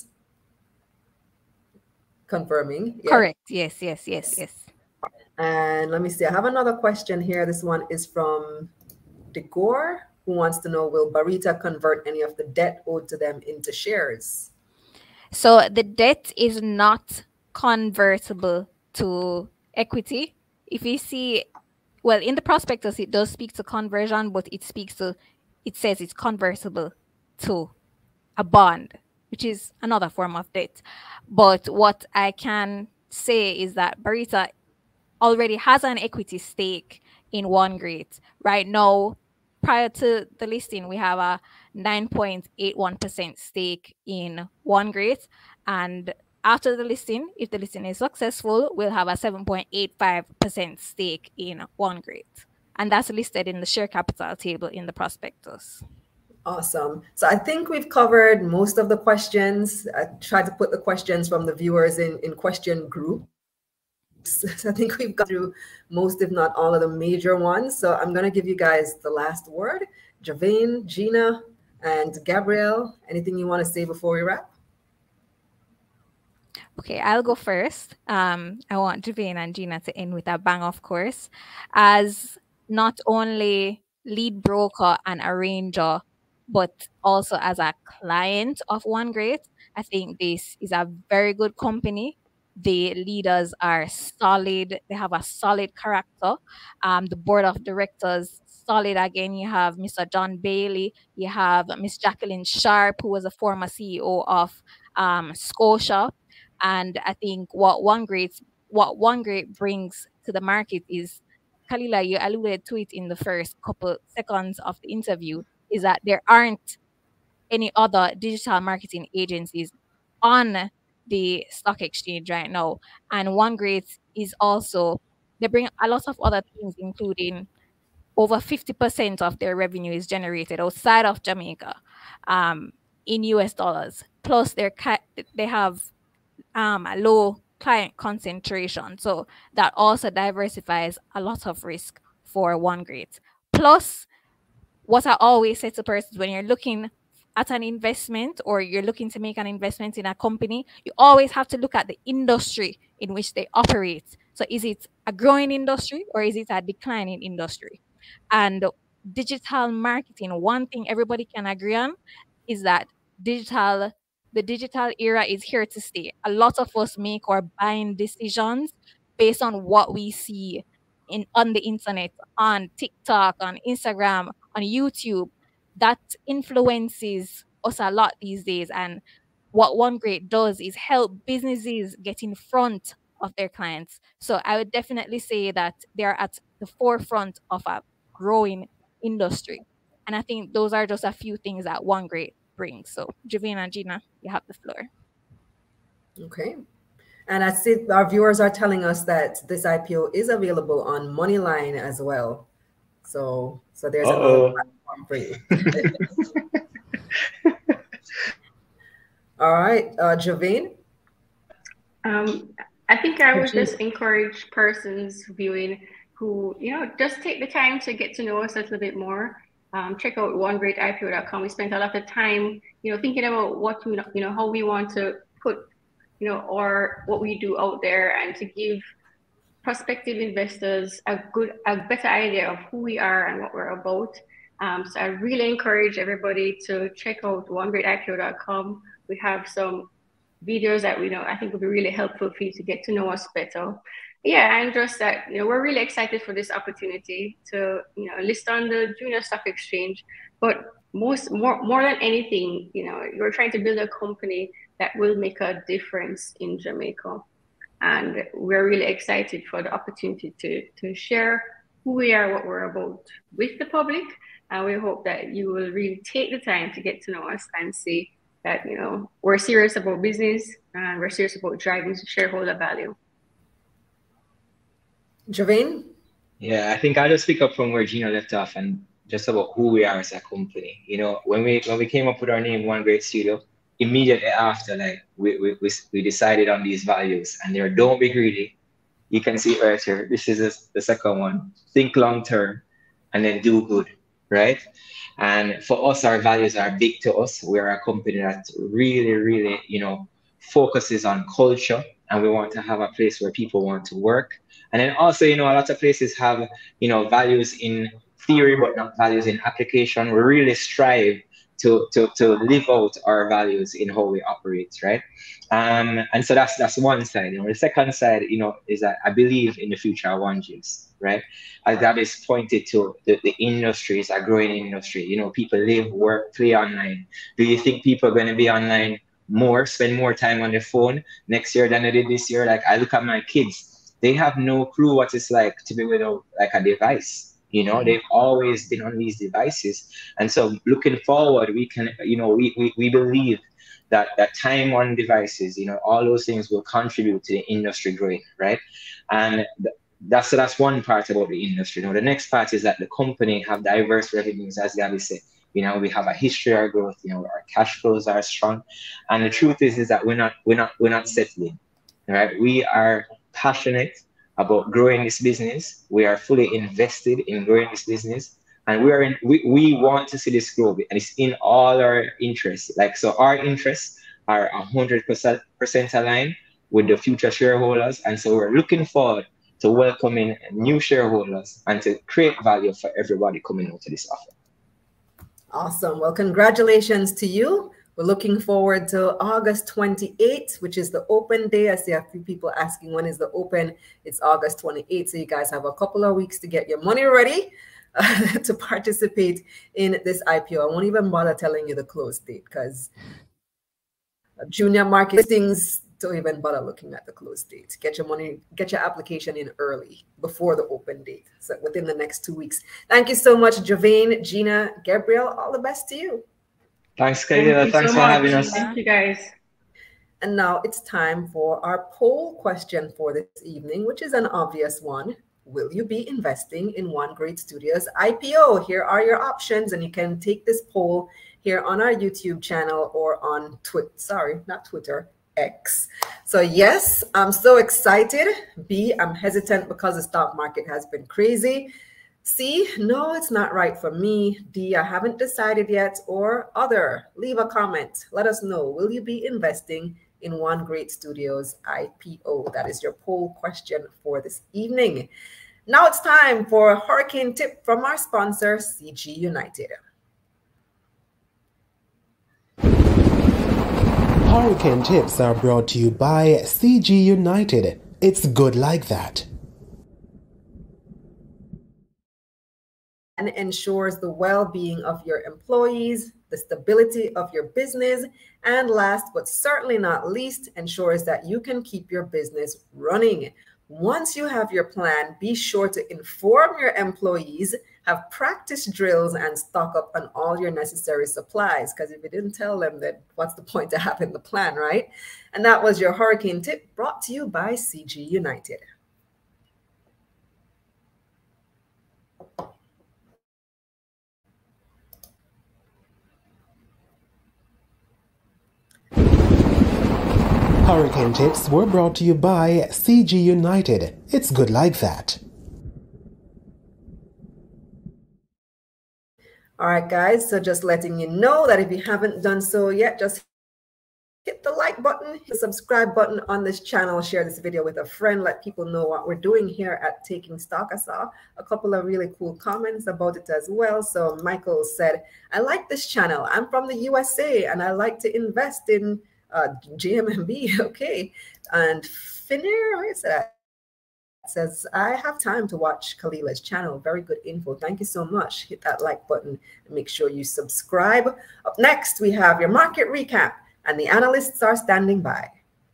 Confirming. Yeah. Correct. Yes, yes, yes, yes. And let me see. I have another question here. This one is from Degore, who wants to know, will Barita convert any of the debt owed to them into shares? So the debt is not convertible to equity. If you see, well, in the prospectus, it does speak to conversion, but it speaks to, it says it's convertible to a bond, which is another form of debt. But what I can say is that Barita already has an equity stake in One Great. Right now, prior to the listing, we have a nine point eight one percent stake in One Great. And after the listing, if the listing is successful, we'll have a seven point eight five percent stake in One Great. And that's listed in the share capital table in the prospectus. Awesome. So I think we've covered most of the questions. I tried to put the questions from the viewers in, in question groups. So I think we've got through most, if not all, of the major ones. So I'm going to give you guys the last word. Javane, Gina, and Gabrielle, anything you want to say before we wrap? Okay, I'll go first. Um, I want Javane and Gina to end with a bang, of course. As not only lead broker and arranger, but also as a client of One Great, I think this is a very good company. The leaders are solid. They have a solid character. Um, the board of directors solid. Again, you have Mister John Bailey, you have Miss Jacqueline Sharp, who was a former C E O of um, Scotia. And I think what One Great, what One Great brings to the market is, Kalila, you alluded to it in the first couple seconds of the interview, is that there aren't any other digital marketing agencies on the stock exchange right now. And One Great is also, they bring a lot of other things, including over fifty percent of their revenue is generated outside of Jamaica um, in U S dollars. Plus, they're, they have um, a low client concentration. So that also diversifies a lot of risk for One Great. Plus, what I always say to persons, when you're looking at an investment or you're looking to make an investment in a company, you always have to look at the industry in which they operate. So is it a growing industry or is it a declining industry? And digital marketing, one thing everybody can agree on is that digital, the digital era is here to stay. A lot of us make our buying decisions based on what we see in on the internet, on TikTok, on Instagram, on YouTube. That influences us a lot these days. And what One Great does is help businesses get in front of their clients. So I would definitely say that they're at the forefront of a growing industry. And I think those are just a few things that One Great brings. So Javine and Gina, you have the floor. Okay. And I see our viewers are telling us that this I P O is available on Moneyline as well. So, so there's Uh-oh. another platform for you. All right, uh, Javine. Um, I think I would just encourage persons viewing who, you know, just take the time to get to know us a little bit more. Um, check out one great I P O dot com. We spent a lot of time, you know, thinking about what we, you know, how we want to put, you know, or what we do out there, and to give prospective investors a good, a better idea of who we are and what we're about. Um, so I really encourage everybody to check out one great I P O dot com. We have some videos that we know I think will be really helpful for you to get to know us better. Yeah, and just that, you know, we're really excited for this opportunity to, you know, list on the Junior Stock Exchange. But most, more, more than anything, you know, you're trying to build a company that will make a difference in Jamaica. And we're really excited for the opportunity to, to share who we are, what we're about with the public. And we hope that you will really take the time to get to know us and see that, you know, we're serious about business and we're serious about driving shareholder value. Javine? Yeah, I think I'll just pick up from where Gina left off and just about who we are as a company. You know, when we when we came up with our name, One Great Studio, immediately after, like, we, we, we, we decided on these values, and they're don't be greedy. You can see it right here. This is this, the second one. Think long term and then do good, right? And for us, our values are big to us. We're a company that really, really, you know, focuses on culture, and we want to have a place where people want to work. And then also, you know, a lot of places have, you know, values in theory, but not values in application. We really strive to, to, to live out our values in how we operate, right? Um, and so that's that's one side. You know, the second side, you know, is that I believe in the future of One G's, right? As that is pointed to, the, the industry is a growing industry. You know, people live, work, play online. Do you think people are going to be online more, spend more time on their phone next year than they did this year? Like, I look at my kids. They have no clue what it's like to be without like a device. You know, they've always been on these devices. And so looking forward, we can, you know, we, we, we believe that that time on devices, you know, all those things will contribute to the industry growing, right? And th that's that's one part about the industry. You know, the next part is that the company have diverse revenues, as Gabby said. You know, we have a history of growth, you know, our cash flows are strong. And the truth is, is that we're not, we're not, we're not settling, right? We are passionate about growing this business. We are fully invested in growing this business, and we are in, we, we want to see this grow, and it's in all our interests. Like, so our interests are one hundred percent aligned with the future shareholders. And so we're looking forward to welcoming new shareholders and to create value for everybody coming out to this offer. Awesome. Well, congratulations to you. We're looking forward to August twenty-eighth, which is the open day. I see a few people asking when is the open. It's August twenty-eighth. So you guys have a couple of weeks to get your money ready. uh, to participate in this I P O. I won't even bother telling you the close date because junior market listings don't even bother looking at the close date. Get your money, get your application in early before the open date. So within the next two weeks. Thank you so much, Javane, Gina, Gabriel. All the best to you. Thanks, Kayla. Thanks for having us. Thank you, guys. And now it's time for our poll question for this evening, which is an obvious one. Will you be investing in One Great Studios I P O? Here are your options, and you can take this poll here on our YouTube channel or on Twitter. Sorry, not Twitter, X. So yes, I'm so excited. B, I'm hesitant because the stock market has been crazy. C, no, it's not right for me. D, I haven't decided yet. Or other, leave a comment. Let us know. Will you be investing in One Great Studios I P O? That is your poll question for this evening. Now it's time for a hurricane tip from our sponsor, C G United. Hurricane tips are brought to you by C G United. It's good like that. And ensures the well-being of your employees, the stability of your business, and last but certainly not least, ensures that you can keep your business running. Once you have your plan, be sure to inform your employees, have practice drills, and stock up on all your necessary supplies. Because if you didn't tell them, then what's the point of having the plan, right? And that was your hurricane tip brought to you by C G United. Hurricane tips were brought to you by C G United. It's good like that. All right, guys, so just letting you know that if you haven't done so yet, just hit the like button, hit the subscribe button on this channel, share this video with a friend, let people know what we're doing here at Taking Stock. I saw a couple of really cool comments about it as well. So Michael said, I like this channel. I'm from the U S A and I like to invest in uh, G M M B. Okay. And Finir, I said that. Says, I have time to watch Khalila's channel. Very good info. Thank you so much. Hit that like button and make sure you subscribe. Up next, we have your market recap, and the analysts are standing by.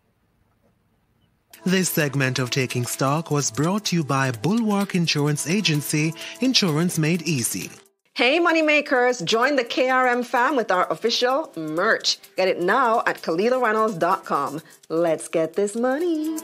This segment of Taking Stock was brought to you by Bulwark Insurance Agency, insurance made easy. Hey moneymakers, join the K R M fam with our official merch. Get it now at Kalila Reynolds dot com. Let's get this money.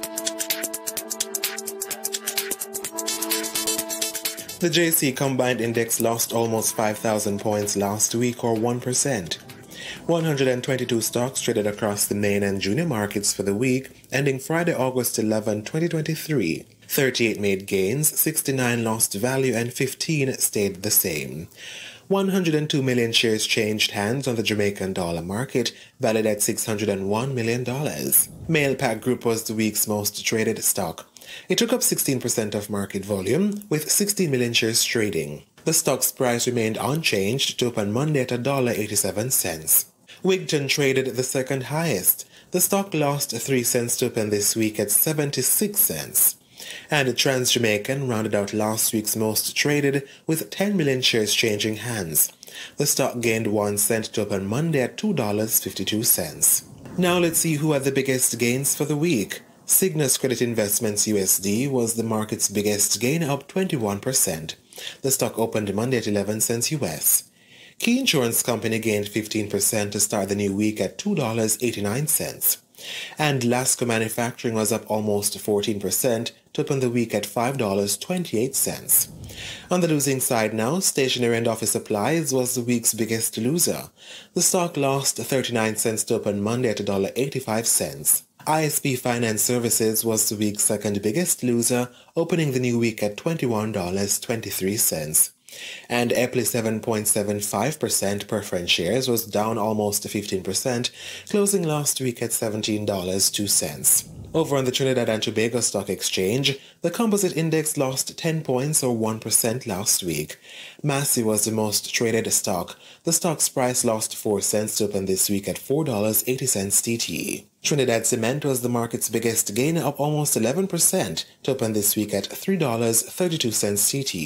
The J C Combined Index lost almost five thousand points last week, or one percent. one hundred twenty-two stocks traded across the main and junior markets for the week, ending Friday, August eleventh, twenty twenty-three. thirty-eight made gains, sixty-nine lost value, and fifteen stayed the same. one hundred two million shares changed hands on the Jamaican dollar market, valued at six hundred one million dollars. Mailpack Group was the week's most traded stock. It took up sixteen percent of market volume, with sixteen million shares trading. The stock's price remained unchanged to open Monday at one dollar and eighty-seven cents. Wigton traded the second highest. The stock lost three cents to open this week at seventy-six cents. And Trans-Jamaican rounded out last week's most traded, with ten million shares changing hands. The stock gained one cent to open Monday at two dollars and fifty-two cents. Now let's see who had the biggest gains for the week. Cygnus Credit Investments U S D was the market's biggest gain, up twenty-one percent. The stock opened Monday at eleven cents U S. Key Insurance Company gained fifteen percent to start the new week at two dollars and eighty-nine cents. And Lasco Manufacturing was up almost fourteen percent to open the week at five dollars and twenty-eight cents. On the losing side now, Stationery and Office Supplies was the week's biggest loser. The stock lost thirty-nine cents to open Monday at one dollar and eighty-five cents. I S P Finance Services was the week's second biggest loser, opening the new week at twenty-one dollars and twenty-three cents. And Epley seven point seven five percent preference shares was down almost fifteen percent, closing last week at seventeen dollars and two cents. Over on the Trinidad and Tobago Stock Exchange, the composite index lost ten points or one percent last week. Massey was the most traded stock. The stock's price lost four cents to open this week at four dollars and eighty cents T T E. Trinidad Cement was the market's biggest gain, up almost eleven percent to open this week at three dollars and thirty-two cents T T E.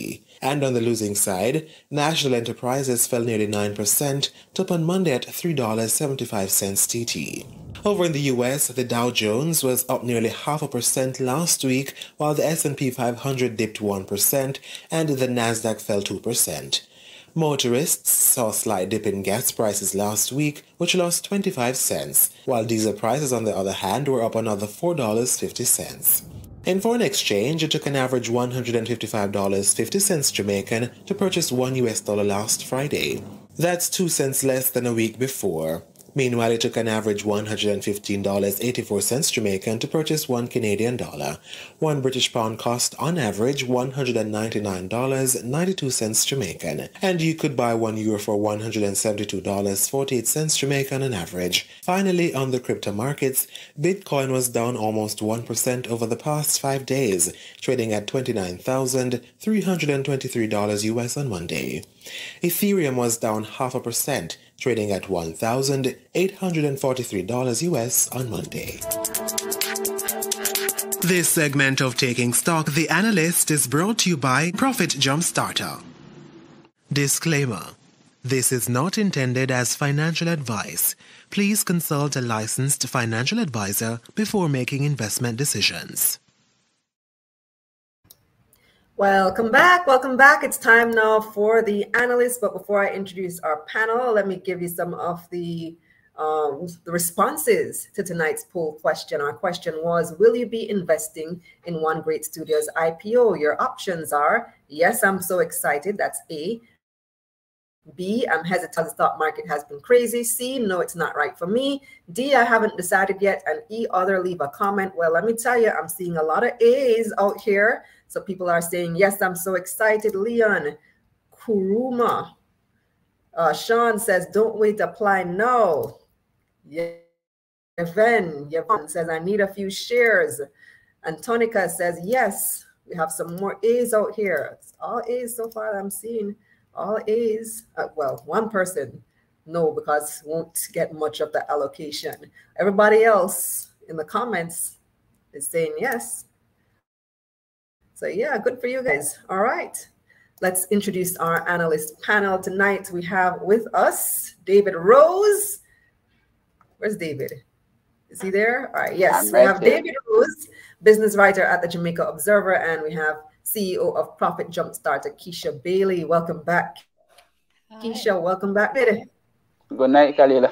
And on the losing side, National Enterprises fell nearly nine percent, top on Monday at three dollars and seventy-five cents T T. Over in the U S, the Dow Jones was up nearly half a percent last week, while the S and P five hundred dipped one percent and the Nasdaq fell two percent. Motorists saw a slight dip in gas prices last week, which lost twenty-five cents, while diesel prices on the other hand were up another four dollars and fifty cents. In foreign exchange, it took an average one hundred fifty-five dollars and fifty cents Jamaican to purchase one U S dollar last Friday. That's two cents less than a week before. Meanwhile, it took an average one hundred fifteen dollars and eighty-four cents Jamaican to purchase one Canadian dollar. One British pound cost on average one hundred ninety-nine dollars and ninety-two cents Jamaican. And you could buy one euro for one hundred seventy-two dollars and forty-eight cents Jamaican on average. Finally, on the crypto markets, Bitcoin was down almost one percent over the past five days, trading at twenty-nine thousand three hundred twenty-three dollars U S on Monday. Ethereum was down half a percent, trading at one thousand eight hundred forty-three dollars U S on Monday. This segment of Taking Stock, The Analyst, is brought to you by Profit Jumpstarter. Disclaimer. This is not intended as financial advice. Please consult a licensed financial advisor before making investment decisions. Welcome back. Welcome back. It's time now for the analyst. But before I introduce our panel, let me give you some of the, um, the responses to tonight's poll question. Our question was, will you be investing in One Great Studios I P O? Your options are, yes, I'm so excited. That's A. B, I'm hesitant. The stock market has been crazy. C, no, it's not right for me. D, I haven't decided yet. And E, other, leave a comment. Well, let me tell you, I'm seeing a lot of A's out here. So people are saying, yes, I'm so excited. Leon, Kuruma. Uh, Sean says, don't wait, apply now. Yevon, Yevon says, I need a few shares. Antonica says, yes, we have some more A's out here. It's all A's so far I'm seeing. All A's. Uh, well, one person, no, because won't get much of the allocation. Everybody else in the comments is saying yes. So yeah, good for you guys. All right, let's introduce our analyst panel tonight. We have with us David Rose. Where's David? Is he there? All right, yes, we have David Rose, business writer at the Jamaica Observer, and we have C E O of Profit Jumpstarter, Keisha Bailey. Welcome back. Hi. Keisha, welcome back. Good night, Kalila.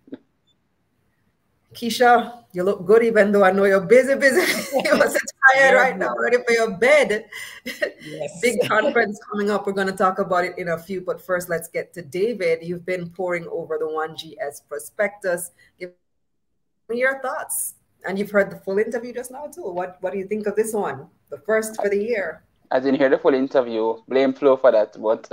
Keisha, you look good even though I know you're busy, busy. You're so tired right now, ready for your bed. Yes. Big conference coming up. We're going to talk about it in a few, but first let's get to David. You've been poring over the one G S prospectus. Give me your thoughts. And you've heard the full interview just now too. What, what do you think of this one? The first for the year. I didn't hear the full interview. Blame Flo for that, but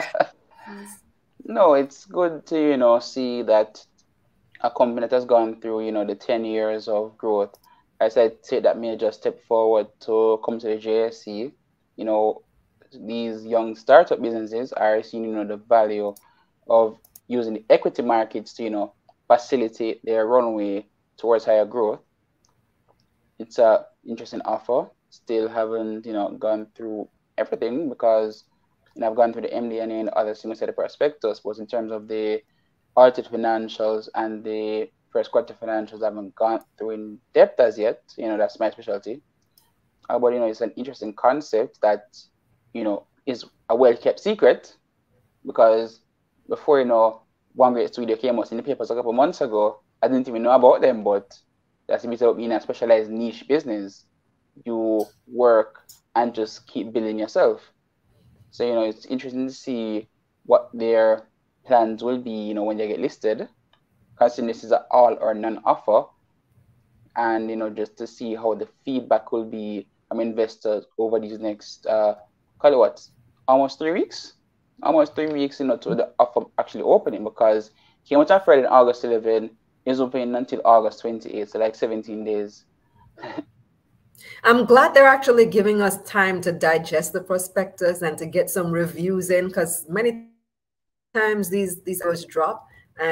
no, it's good to, you know, see that a company that has gone through, you know, the ten years of growth, I said, take that major step forward to come to the J S C. You know, these young startup businesses are seeing, you know, the value of using the equity markets to, you know, facilitate their runway towards higher growth. It's a interesting offer. Still haven't, you know, gone through everything because, you know, I've gone through the M D N A and other single set of prospectus, but in terms of the audited financials and the first quarter financials, I haven't gone through in depth as yet. You know, that's my specialty. Uh, but, you know, it's an interesting concept that, you know, is a well-kept secret because before, you know, One Great Studio came out in the papers a couple of months ago, I didn't even know about them, but that's a bit of being a specialized niche business. You work and just keep building yourself. So, you know, it's interesting to see what their plans will be, you know, when they get listed, considering this is an all or none offer. And, you know, just to see how the feedback will be from investors over these next, uh, call it what, almost three weeks? Almost three weeks, you know, to the offer actually opening, because it came out on Friday, August eleventh, is opening until August twenty-eighth, so like seventeen days. I'm glad they're actually giving us time to digest the prospectus and to get some reviews in, because many times these these hours drop and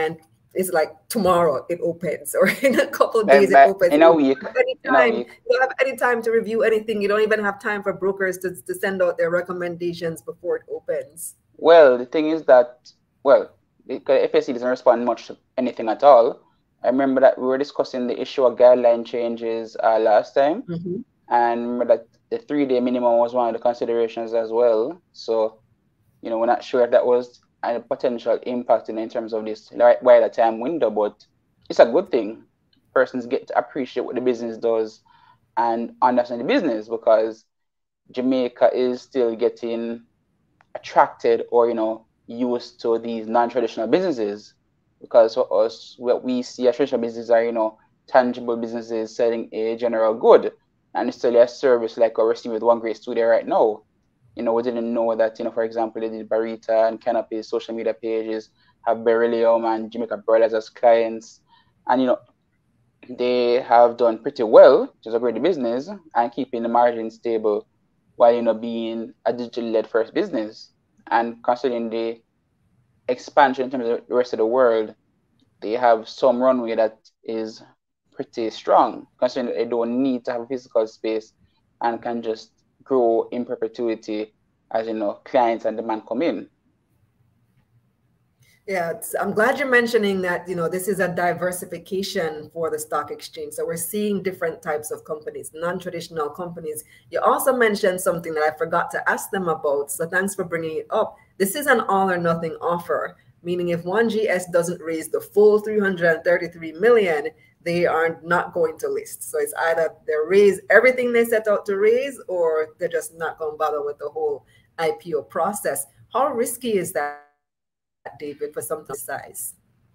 it's like tomorrow it opens, or in a couple of days But- it opens. in a week, Any in a time, week. you don't have any time to review anything. You don't even have time for brokers to, to send out their recommendations before it opens. Well, the thing is that, well, because F S C doesn't respond much to anything at all. I remember that we were discussing the issue of guideline changes uh, last time. Mhm. And remember that the three-day minimum was one of the considerations as well. So, you know, we're not sure if that was a potential impact in, in terms of this like, wider time window, but it's a good thing. Persons get to appreciate what the business does and understand the business, because Jamaica is still getting attracted or, you know, used to these non-traditional businesses. Because for us, what we see as traditional businesses are, you know, tangible businesses selling a general good, and it's still a service like we're seeing with One Great Studio right now. You know, we didn't know that, you know, for example, they did Barita and Canopy's social media pages, have Beryllium and Jamaica Brothers as clients. And, you know, they have done pretty well, which is a great business, and keeping the margin stable while, you know, being a digital-led first business. And considering the expansion in terms of the rest of the world, they have some runway that is pretty strong, considering that they don't need to have a physical space and can just grow in perpetuity as, you know, clients and demand come in. Yeah, it's, I'm glad you're mentioning that, you know, this is a diversification for the stock exchange. So we're seeing different types of companies, non-traditional companies. You also mentioned something that I forgot to ask them about. So thanks for bringing it up. This is an all or nothing offer, meaning if one G S doesn't raise the full three hundred thirty-three million, they are not going to list. So it's either they raise everything they set out to raise, or they're just not going to bother with the whole I P O process. How risky is that, David, for something this size?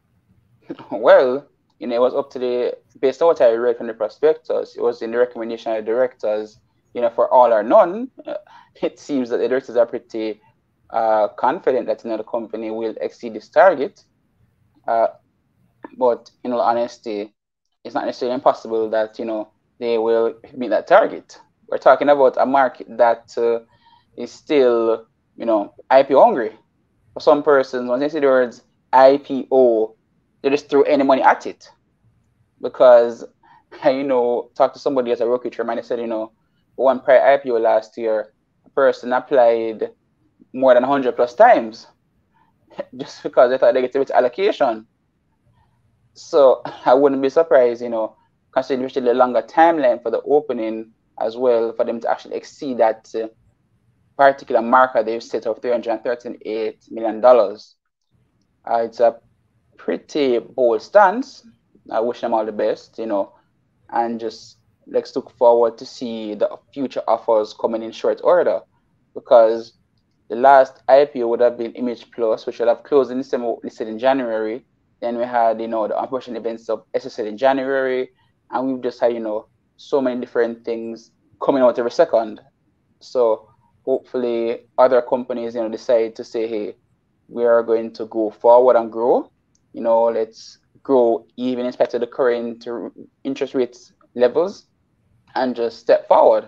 Well, you know, it was up to the, based on what I read from the prospectus, it was in the recommendation of the directors, you know, for all or none. Uh, it seems that the directors are pretty uh, confident that, you know, the company will exceed this target. Uh, but in all honesty, it's not necessarily impossible that, you know, they will meet that target. We're talking about a market that uh, is still, you know, I P O hungry. For some persons, when they see the words I P O, they just throw any money at it. Because I, you know, talked to somebody as a rookie trader, and they said, you know, one prior I P O last year, a person applied more than one hundred plus times just because they thought they get its allocation. So I wouldn't be surprised, you know, considering the longer timeline for the opening as well, for them to actually exceed that uh, particular marker they've set of three hundred thirty-eight million dollars. Uh, it's a pretty bold stance. I wish them all the best, you know, and just let's look forward to see the future offers coming in short order, because the last I P O would have been Image Plus, which would have closed in December, listed in January. Then we had, you know, the unfortunate events of S S L in January, and we've just had, you know, so many different things coming out every second. So hopefully other companies, you know, decide to say, hey, we are going to go forward and grow. You know, let's grow even in spite of the current interest rates levels and just step forward.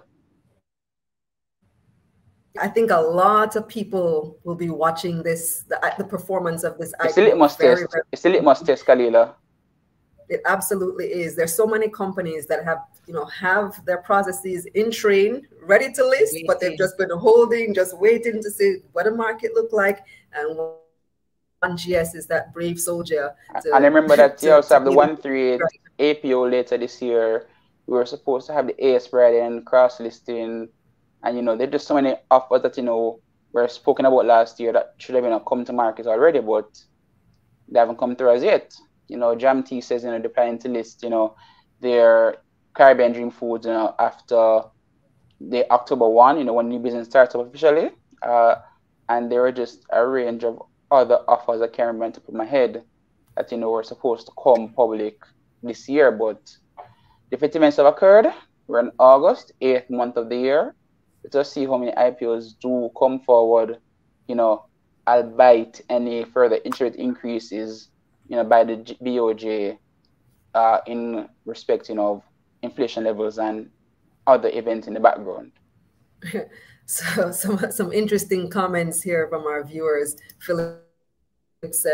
I think a lot of people will be watching this, the, the performance of this. It's a litmus test. It's a litmus test, Kalila. It absolutely is. There's so many companies that have, you know, have their processes in train, ready to list, waiting. But they've just been holding, just waiting to see what the market look like. And one G S is that brave soldier. To, and I remember that to, you also have the one right. thirty-eight A P O later this year. We were supposed to have the A S spread and cross listing. And, you know, there's just so many offers that, you know, were spoken about last year that should have, you know, come to market already, but they haven't come through as yet. You know, Jam T says, you know, they're planning to list, you know, their Caribbean Dream Foods, you know, after the October first, you know, when new business starts up officially. Uh, and there were just a range of other offers I can't remember to put my head that, you know, were supposed to come public this year, but the events have occurred. We're in August, eighth month of the year. Let's see how many I P Os do come forward, you know, albeit any further interest increases, you know, by the B O J uh, in respect, you know, of inflation levels and other events in the background. So some, some interesting comments here from our viewers. Philip says,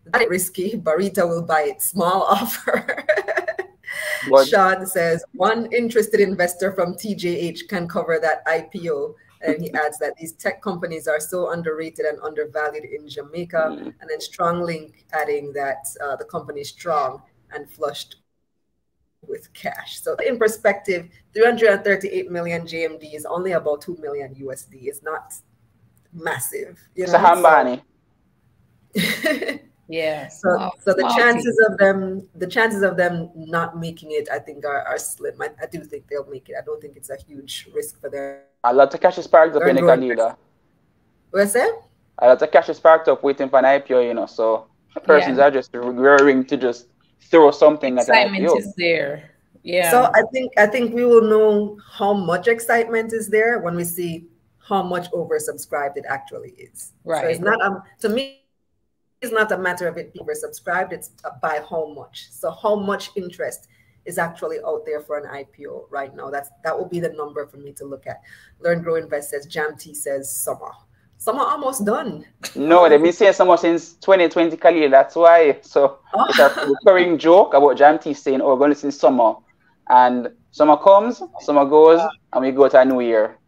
that risky. Barita will buy it. Small offer. What? Sean says one interested investor from T J H can cover that I P O. And he adds that these tech companies are so underrated and undervalued in Jamaica. Mm. And then Strong Link adding that uh, the company is strong and flushed with cash. So in perspective, three hundred thirty-eight million J M D is only about two million U S D. It's not massive. You it's know? a hambani. So, yeah. So, wow. so the Small chances team. of them, the chances of them not making it, I think are, are slim. I, I do think they'll make it. I don't think it's a huge risk for them. A lot of cash is parked up in the Kalila. What's that? A lot of cash is parked up waiting for an I P O, you know. So persons Yeah. are just raring to just throw something at an I P Excitement O. is there. Yeah. So I think I think we will know how much excitement is there when we see how much oversubscribed it actually is. Right. So it's not um to me it's not a matter of it being oversubscribed, it's by how much. So how much interest is actually out there for an I P O right now. That's that will be the number for me to look at. Learn, Grow, Invest says Jam T says summer. Summer almost done. No, they've been saying summer since twenty twenty, Khalil. That's why. So Oh. it's a recurring joke about Jam T saying, oh, we're going to see summer. And summer comes, summer goes, and we go to a new year.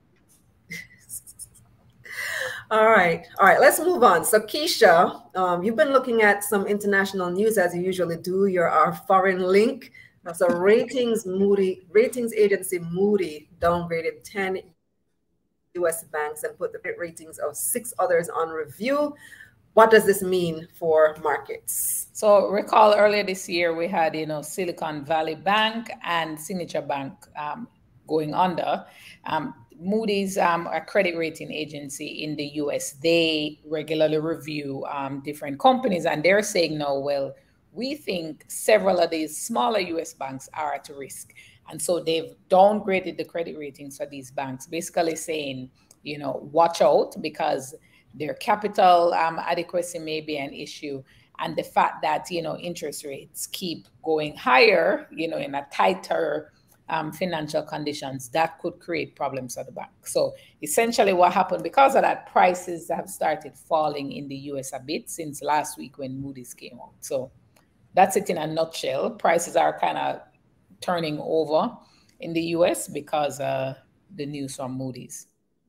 All right. All right. Let's move on. So Keisha, um, you've been looking at some international news as you usually do. You're our foreign link. So ratings Moody, ratings agency Moody downgraded ten U S banks and put the ratings of six others on review. What does this mean for markets? So recall earlier this year we had, you know, Silicon Valley Bank and Signature Bank um, going under. Um, Moody's, um, a credit rating agency in the U S, they regularly review um, different companies, and they're saying no, well, we think several of these smaller U S banks are at risk. And so they've downgraded the credit ratings for these banks, basically saying, you know, watch out because their capital um, adequacy may be an issue. And the fact that, you know, interest rates keep going higher, you know, in a tighter um, financial conditions, that could create problems for the bank. So essentially what happened because of that, prices have started falling in the U S a bit since last week when Moody's came out. So that's it in a nutshell. Prices are kind of turning over in the U S because uh, the news from Moody's.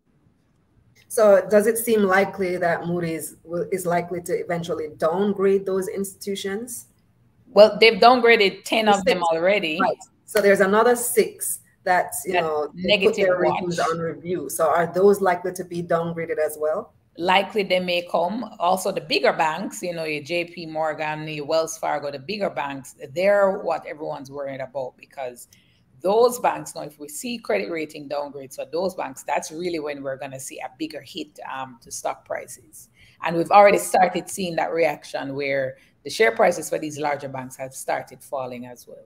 So does it seem likely that Moody's will, is likely to eventually downgrade those institutions? Well, they've downgraded ten The of them six, already. Right. So there's another six that's, you That know, they put negative their ratings watch. on review. So are those likely to be downgraded as well? Likely they may come. Also, the bigger banks, you know, your J P Morgan, your Wells Fargo, the bigger banks, they're what everyone's worried about because those banks, now, if we see credit rating downgrades for those banks, that's really when we're going to see a bigger hit um, to stock prices. And we've already started seeing that reaction where the share prices for these larger banks have started falling as well.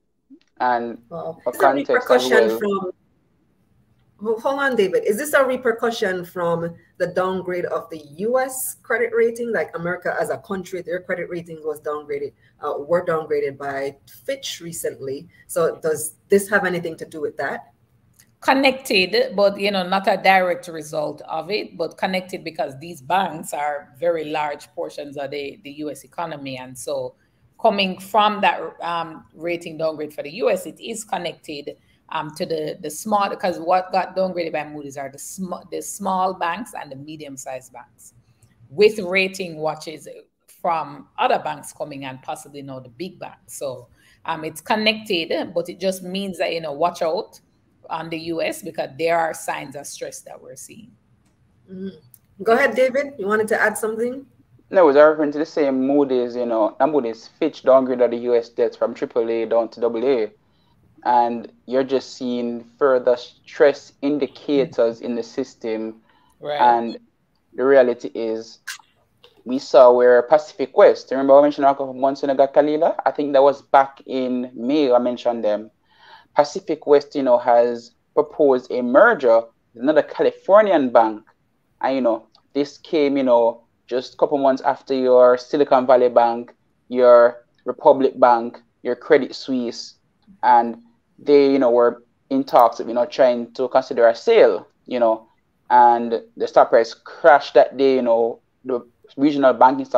And Well, for is there context as repercussion well, from, well, hold on, David. Is this a repercussion from the downgrade of the U S credit rating? Like America as a country, their credit rating was downgraded, uh, were downgraded by Fitch recently. So does this have anything to do with that? Connected, but you know, not a direct result of it, but connected because these banks are very large portions of the, the U S economy. And so coming from that um, rating downgrade for the U S, it is connected um, to the, the small, because what got downgraded by Moody's are the, sm the small banks and the medium-sized banks with rating watches from other banks coming and possibly now the big banks. So um, it's connected, but it just means that, you know, watch out on the U S because there are signs of stress that we're seeing. Mm-hmm. Go ahead, David. You wanted to add something? no, it's referring to the same Moody's, you know, not Moody's, Fitch downgraded the U S debt from triple A down to double A. And you're just seeing further stress indicators in the system. Right. And the reality is, we saw where Pacific West, remember I mentioned a couple of months ago, Kalila? I think that was back in May I mentioned them. Pacific West, you know, has proposed a merger with another Californian bank. And, you know, this came, you know, just a couple months after your Silicon Valley Bank, your Republic Bank, your Credit Suisse, and they, you know, were in talks of, you know, trying to consider a sale, you know, and the stock price crashed that day, you know, the regional banking stocks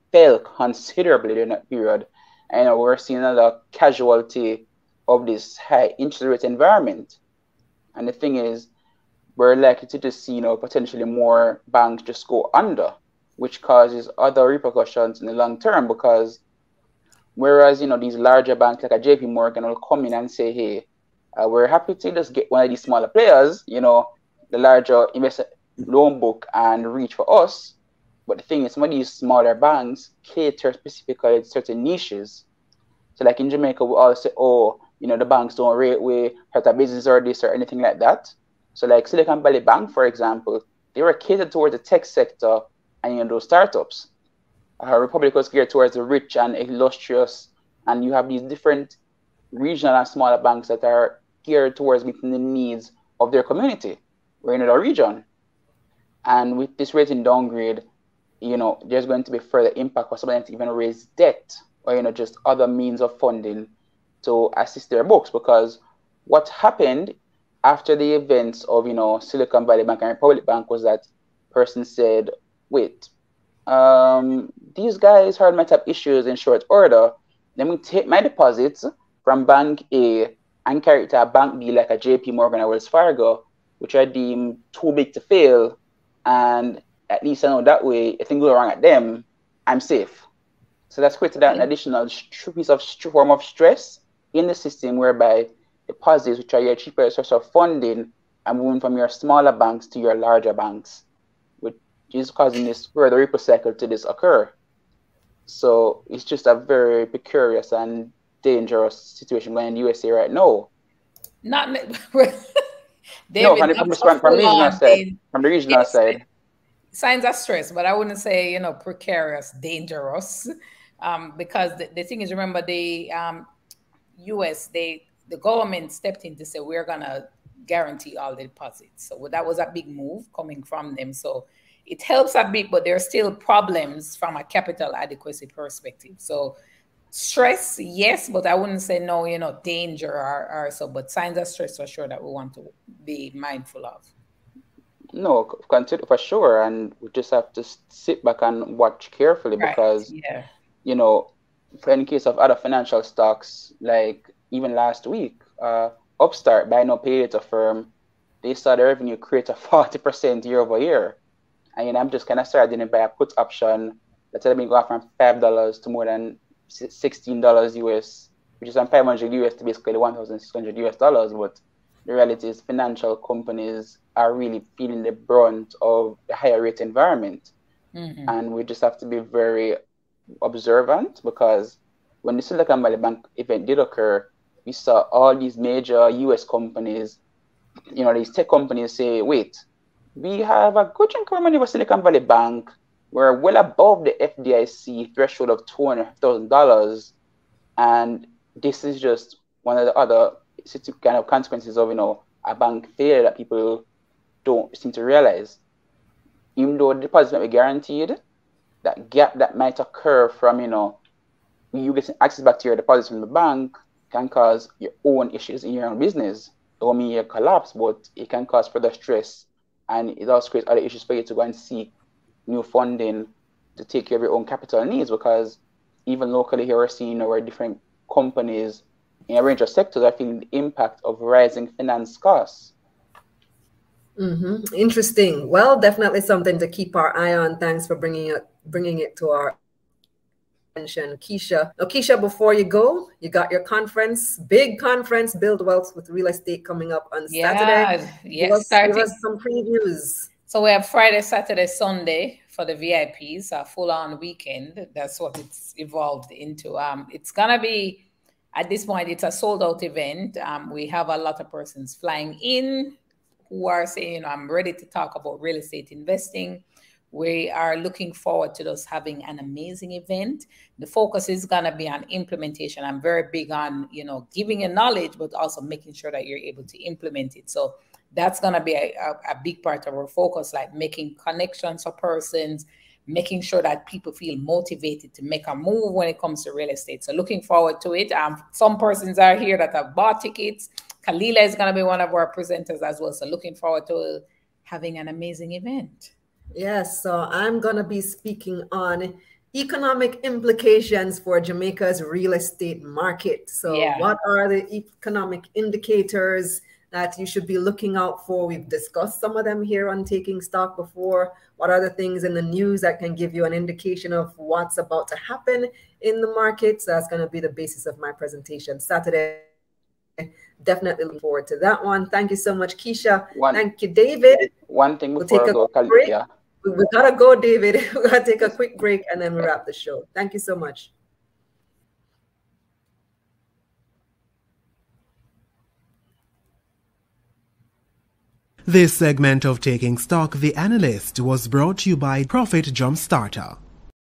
fell considerably during that period. And you know, we're seeing another casualty of this high interest rate environment. And the thing is, we're likely to just see, you know, potentially more banks just go under, which causes other repercussions in the long term. Because whereas, you know, these larger banks like a J P Morgan will come in and say, hey, uh, we're happy to just get one of these smaller players, you know, the larger investment loan book and reach for us. But the thing is, some of these smaller banks cater specifically to certain niches. So like in Jamaica, we all say, oh, you know, the banks don't rate we hurt a business or this or anything like that. So like Silicon Valley Bank, for example, they were catered towards the tech sector and, you know, those startups. Uh, Republic was geared towards the rich and illustrious. And you have these different regional and smaller banks that are geared towards meeting the needs of their community or in the region. And with this rating downgrade, you know, there's going to be further impact for somebody to even raise debt or, you know, just other means of funding to assist their books. Because what happened after the events of, you know, Silicon Valley Bank and Republic Bank was that person said, wait, um, these guys heard might have issues in short order. Let me take my deposits from Bank A and carry it to a Bank B like a J P Morgan or Wells Fargo, which are deemed too big to fail. And at least I know that way, if things go wrong at them, I'm safe. So that's created an additional piece of form of stress in the system whereby deposits, which are your cheaper source of funding, are moving from your smaller banks to your larger banks, which is causing this further ripple cycle to this occur. So it's just a very precarious and dangerous situation going in the U S A right now. Not David, no, from, the, from, from, from regional side, from the regional yes, side. Signs of stress, but I wouldn't say, you know, precarious, dangerous, um, because the, the thing is, remember, the um, U S, they the government stepped in to say we're gonna guarantee all the deposits. So that was a big move coming from them. So it helps a bit, but there are still problems from a capital adequacy perspective. So stress, yes, but I wouldn't say no, you know, danger or, or so, but signs of stress for sure that we want to be mindful of. No, consider for sure, and we just have to sit back and watch carefully right. because, yeah. you know, for in case of other financial stocks, like even last week, uh, Upstart, buy no pay later firm, they saw the revenue create a forty percent year over year. And you know, I'm just kind of starting to buy a put option that's been going from five dollars to more than sixteen dollars U S, which is from five hundred U S to basically one thousand six hundred U S dollars. But the reality is financial companies are really feeling the brunt of the higher rate environment. Mm-hmm. And we just have to be very observant, because when the Silicon Valley Bank event did occur, we saw all these major U S companies, you know, these tech companies say, wait, we have a good chunk of money for Silicon Valley Bank. We're well above the F D I C threshold of two hundred thousand dollars. And this is just one of the other kind of consequences of, you know, a bank failure that people don't seem to realize. Even though the deposit might be guaranteed, that gap that might occur from, you know, you getting access back to your deposits from the bank can cause your own issues in your own business. It don't mean you collapse, but it can cause further stress. And it also creates other issues for you to go and seek new funding to take care of your own capital needs, because even locally here we're seeing where different companies in a range of sectors are feeling the impact of rising finance costs. Mm-hmm. Interesting. Well, definitely something to keep our eye on. Thanks for bringing it, bringing it to our attention, Keisha. Now, Keisha, before you go, you got your conference, big conference, Build Wealth with Real Estate, coming up on yeah, Saturday. Yes, give us, starting. give us some previews. So we have Friday, Saturday, Sunday for the V I Ps, a full-on weekend. That's what it's evolved into. Um, it's gonna be, at this point, it's a sold-out event. Um, we have a lot of persons flying in who are saying, I'm ready to talk about real estate investing. We are looking forward to us having an amazing event. The focus is going to be on implementation. I'm very big on, you know, giving you knowledge, but also making sure that you're able to implement it. So that's going to be a, a, a big part of our focus, like making connections for persons, making sure that people feel motivated to make a move when it comes to real estate. So looking forward to it. Um, some persons are here that have bought tickets. Kalila is going to be one of our presenters as well. So looking forward to having an amazing event. Yes, so I'm going to be speaking on economic implications for Jamaica's real estate market. So Yeah. what are the economic indicators that you should be looking out for? We've discussed some of them here on Taking Stock before. What are the things in the news that can give you an indication of what's about to happen in the market? So that's going to be the basis of my presentation Saturday. Definitely looking forward to that one. Thank you so much, Keisha. One, Thank you, David. One thing We'll before take I a go, Kal- break. yeah. We, we gotta go, David. We gotta take a quick break and then we wrap the show. Thank you so much. This segment of Taking Stock, The Analyst, was brought to you by Profit Jumpstarter.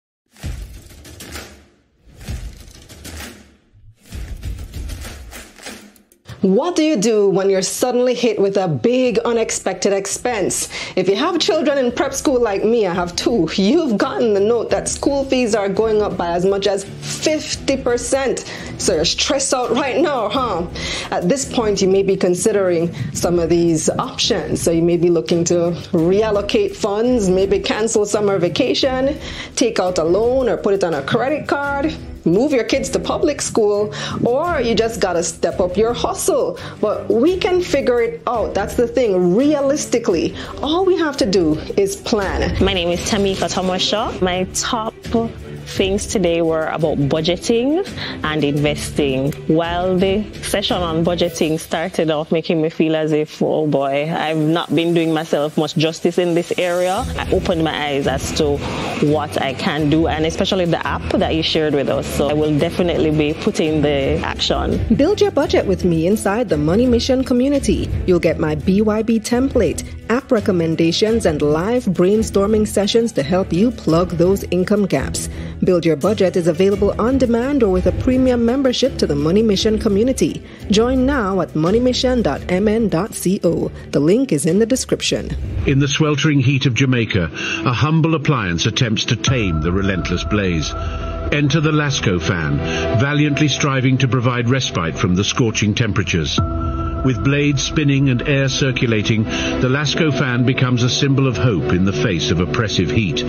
What do you do when you're suddenly hit with a big unexpected expense? If you have children in prep school like me, I have two, you've gotten the note that school fees are going up by as much as fifty percent. So you're stressed out right now, huh? At this point, you may be considering some of these options. So you may be looking to reallocate funds, maybe cancel summer vacation, take out a loan or put it on a credit card, move your kids to public school, or you just gotta step up your hustle. But we can figure it out. That's the thing. Realistically, all we have to do is plan. My name is Tamika Thomas Shaw. My top things today were about budgeting and investing. While the session on budgeting started off making me feel as if, oh boy, I've not been doing myself much justice in this area, I opened my eyes as to what I can do, and especially the app that you shared with us. So I will definitely be putting the action. Build your budget with me inside the Money Mission community. You'll get my B Y B template, app recommendations, and live brainstorming sessions to help you plug those income gaps. Build Your Budget is available on demand or with a premium membership to the Money Mission community. Join now at money mission dot m n dot co. The link is in the description. In the sweltering heat of Jamaica, a humble appliance attempts to tame the relentless blaze. Enter the Lasco fan, valiantly striving to provide respite from the scorching temperatures. With blades spinning and air circulating, the Lasco fan becomes a symbol of hope in the face of oppressive heat.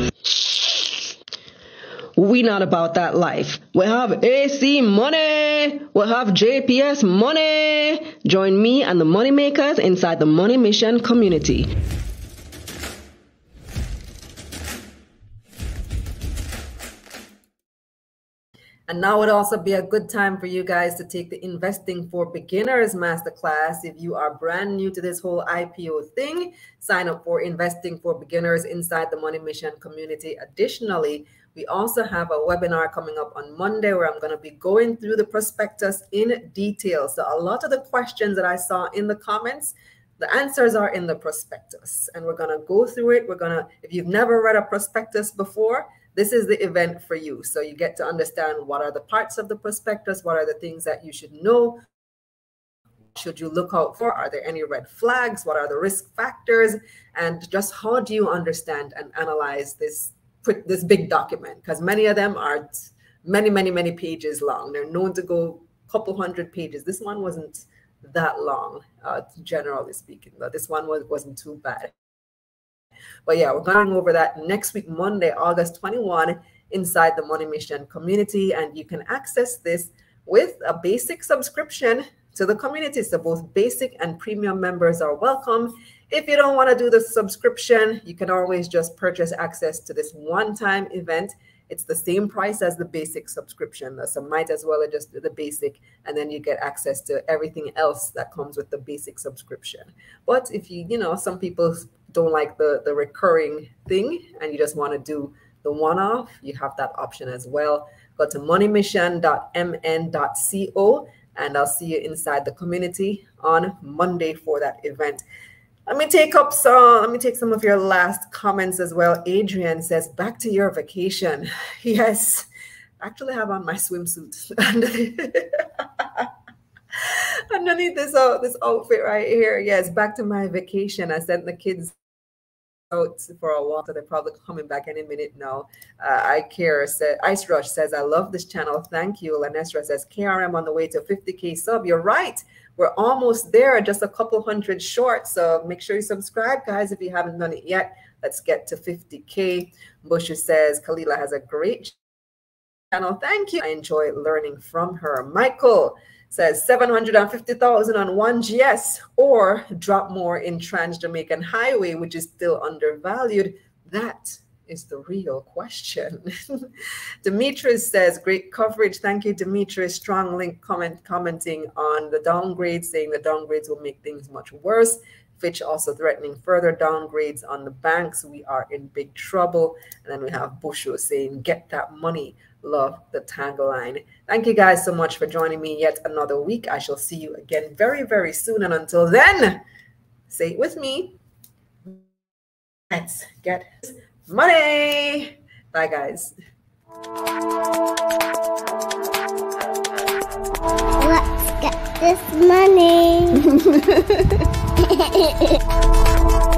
We not about that life. We have A C money. We have J P S money. Join me and the money makers inside the Money Mission community. And now would also be a good time for you guys to take the Investing for Beginners Masterclass. If you are brand new to this whole I P O thing, sign up for Investing for Beginners inside the Money Mission community. Additionally, we also have a webinar coming up on Monday where I'm going to be going through the prospectus in detail. So a lot of the questions that I saw in the comments, the answers are in the prospectus. And we're going to go through it. We're going to, if you've never read a prospectus before, this is the event for you. So you get to understand what are the parts of the prospectus, what are the things that you should know, should you look out for, are there any red flags, what are the risk factors, and just how do you understand and analyze this this big document, because many of them are many, many, many pages long. They're known to go a couple hundred pages. This one wasn't that long, uh, generally speaking, but this one was, wasn't too bad. But yeah, we're going over that next week, Monday, August twenty-first, inside the Money Mission community. And you can access this with a basic subscription to the community. So both basic and premium members are welcome. If you don't want to do the subscription, you can always just purchase access to this one-time event. It's the same price as the basic subscription. So might as well just do the basic, and then you get access to everything else that comes with the basic subscription. But if you, you know, some people don't like the, the recurring thing and you just want to do the one-off, you have that option as well. Go to money mission dot m n dot co and I'll see you inside the community on Monday for that event. Let me take up some, let me take some of your last comments as well. Adrian says, back to your vacation. Yes, I actually have on my swimsuit underneath this, uh, this outfit right here. Yes, back to my vacation. I sent the kids out for a walk, so they're probably coming back any minute now. Uh, I care said, Ice Rush says, I love this channel. Thank you. Lanestra says, K R M on the way to fifty K sub. You're right. We're almost there, just a couple hundred short. So make sure you subscribe, guys, if you haven't done it yet. Let's get to fifty K. Busher says, Kalila has a great channel. Thank you. I enjoy learning from her. Michael says seven hundred fifty thousand on one G S or drop more in Trans Jamaican Highway, which is still undervalued. That is the real question. Demetrius says, great coverage. Thank you, Demetrius. Strong link comment commenting on the downgrades, saying the downgrades will make things much worse. Fitch also threatening further downgrades on the banks. We are in big trouble. And then we have Bushu saying, get that money. Love the tagline. Thank you guys so much for joining me yet another week. I shall see you again very, very soon. And until then, say it with me. Let's get money. Bye, guys. Let's get this money.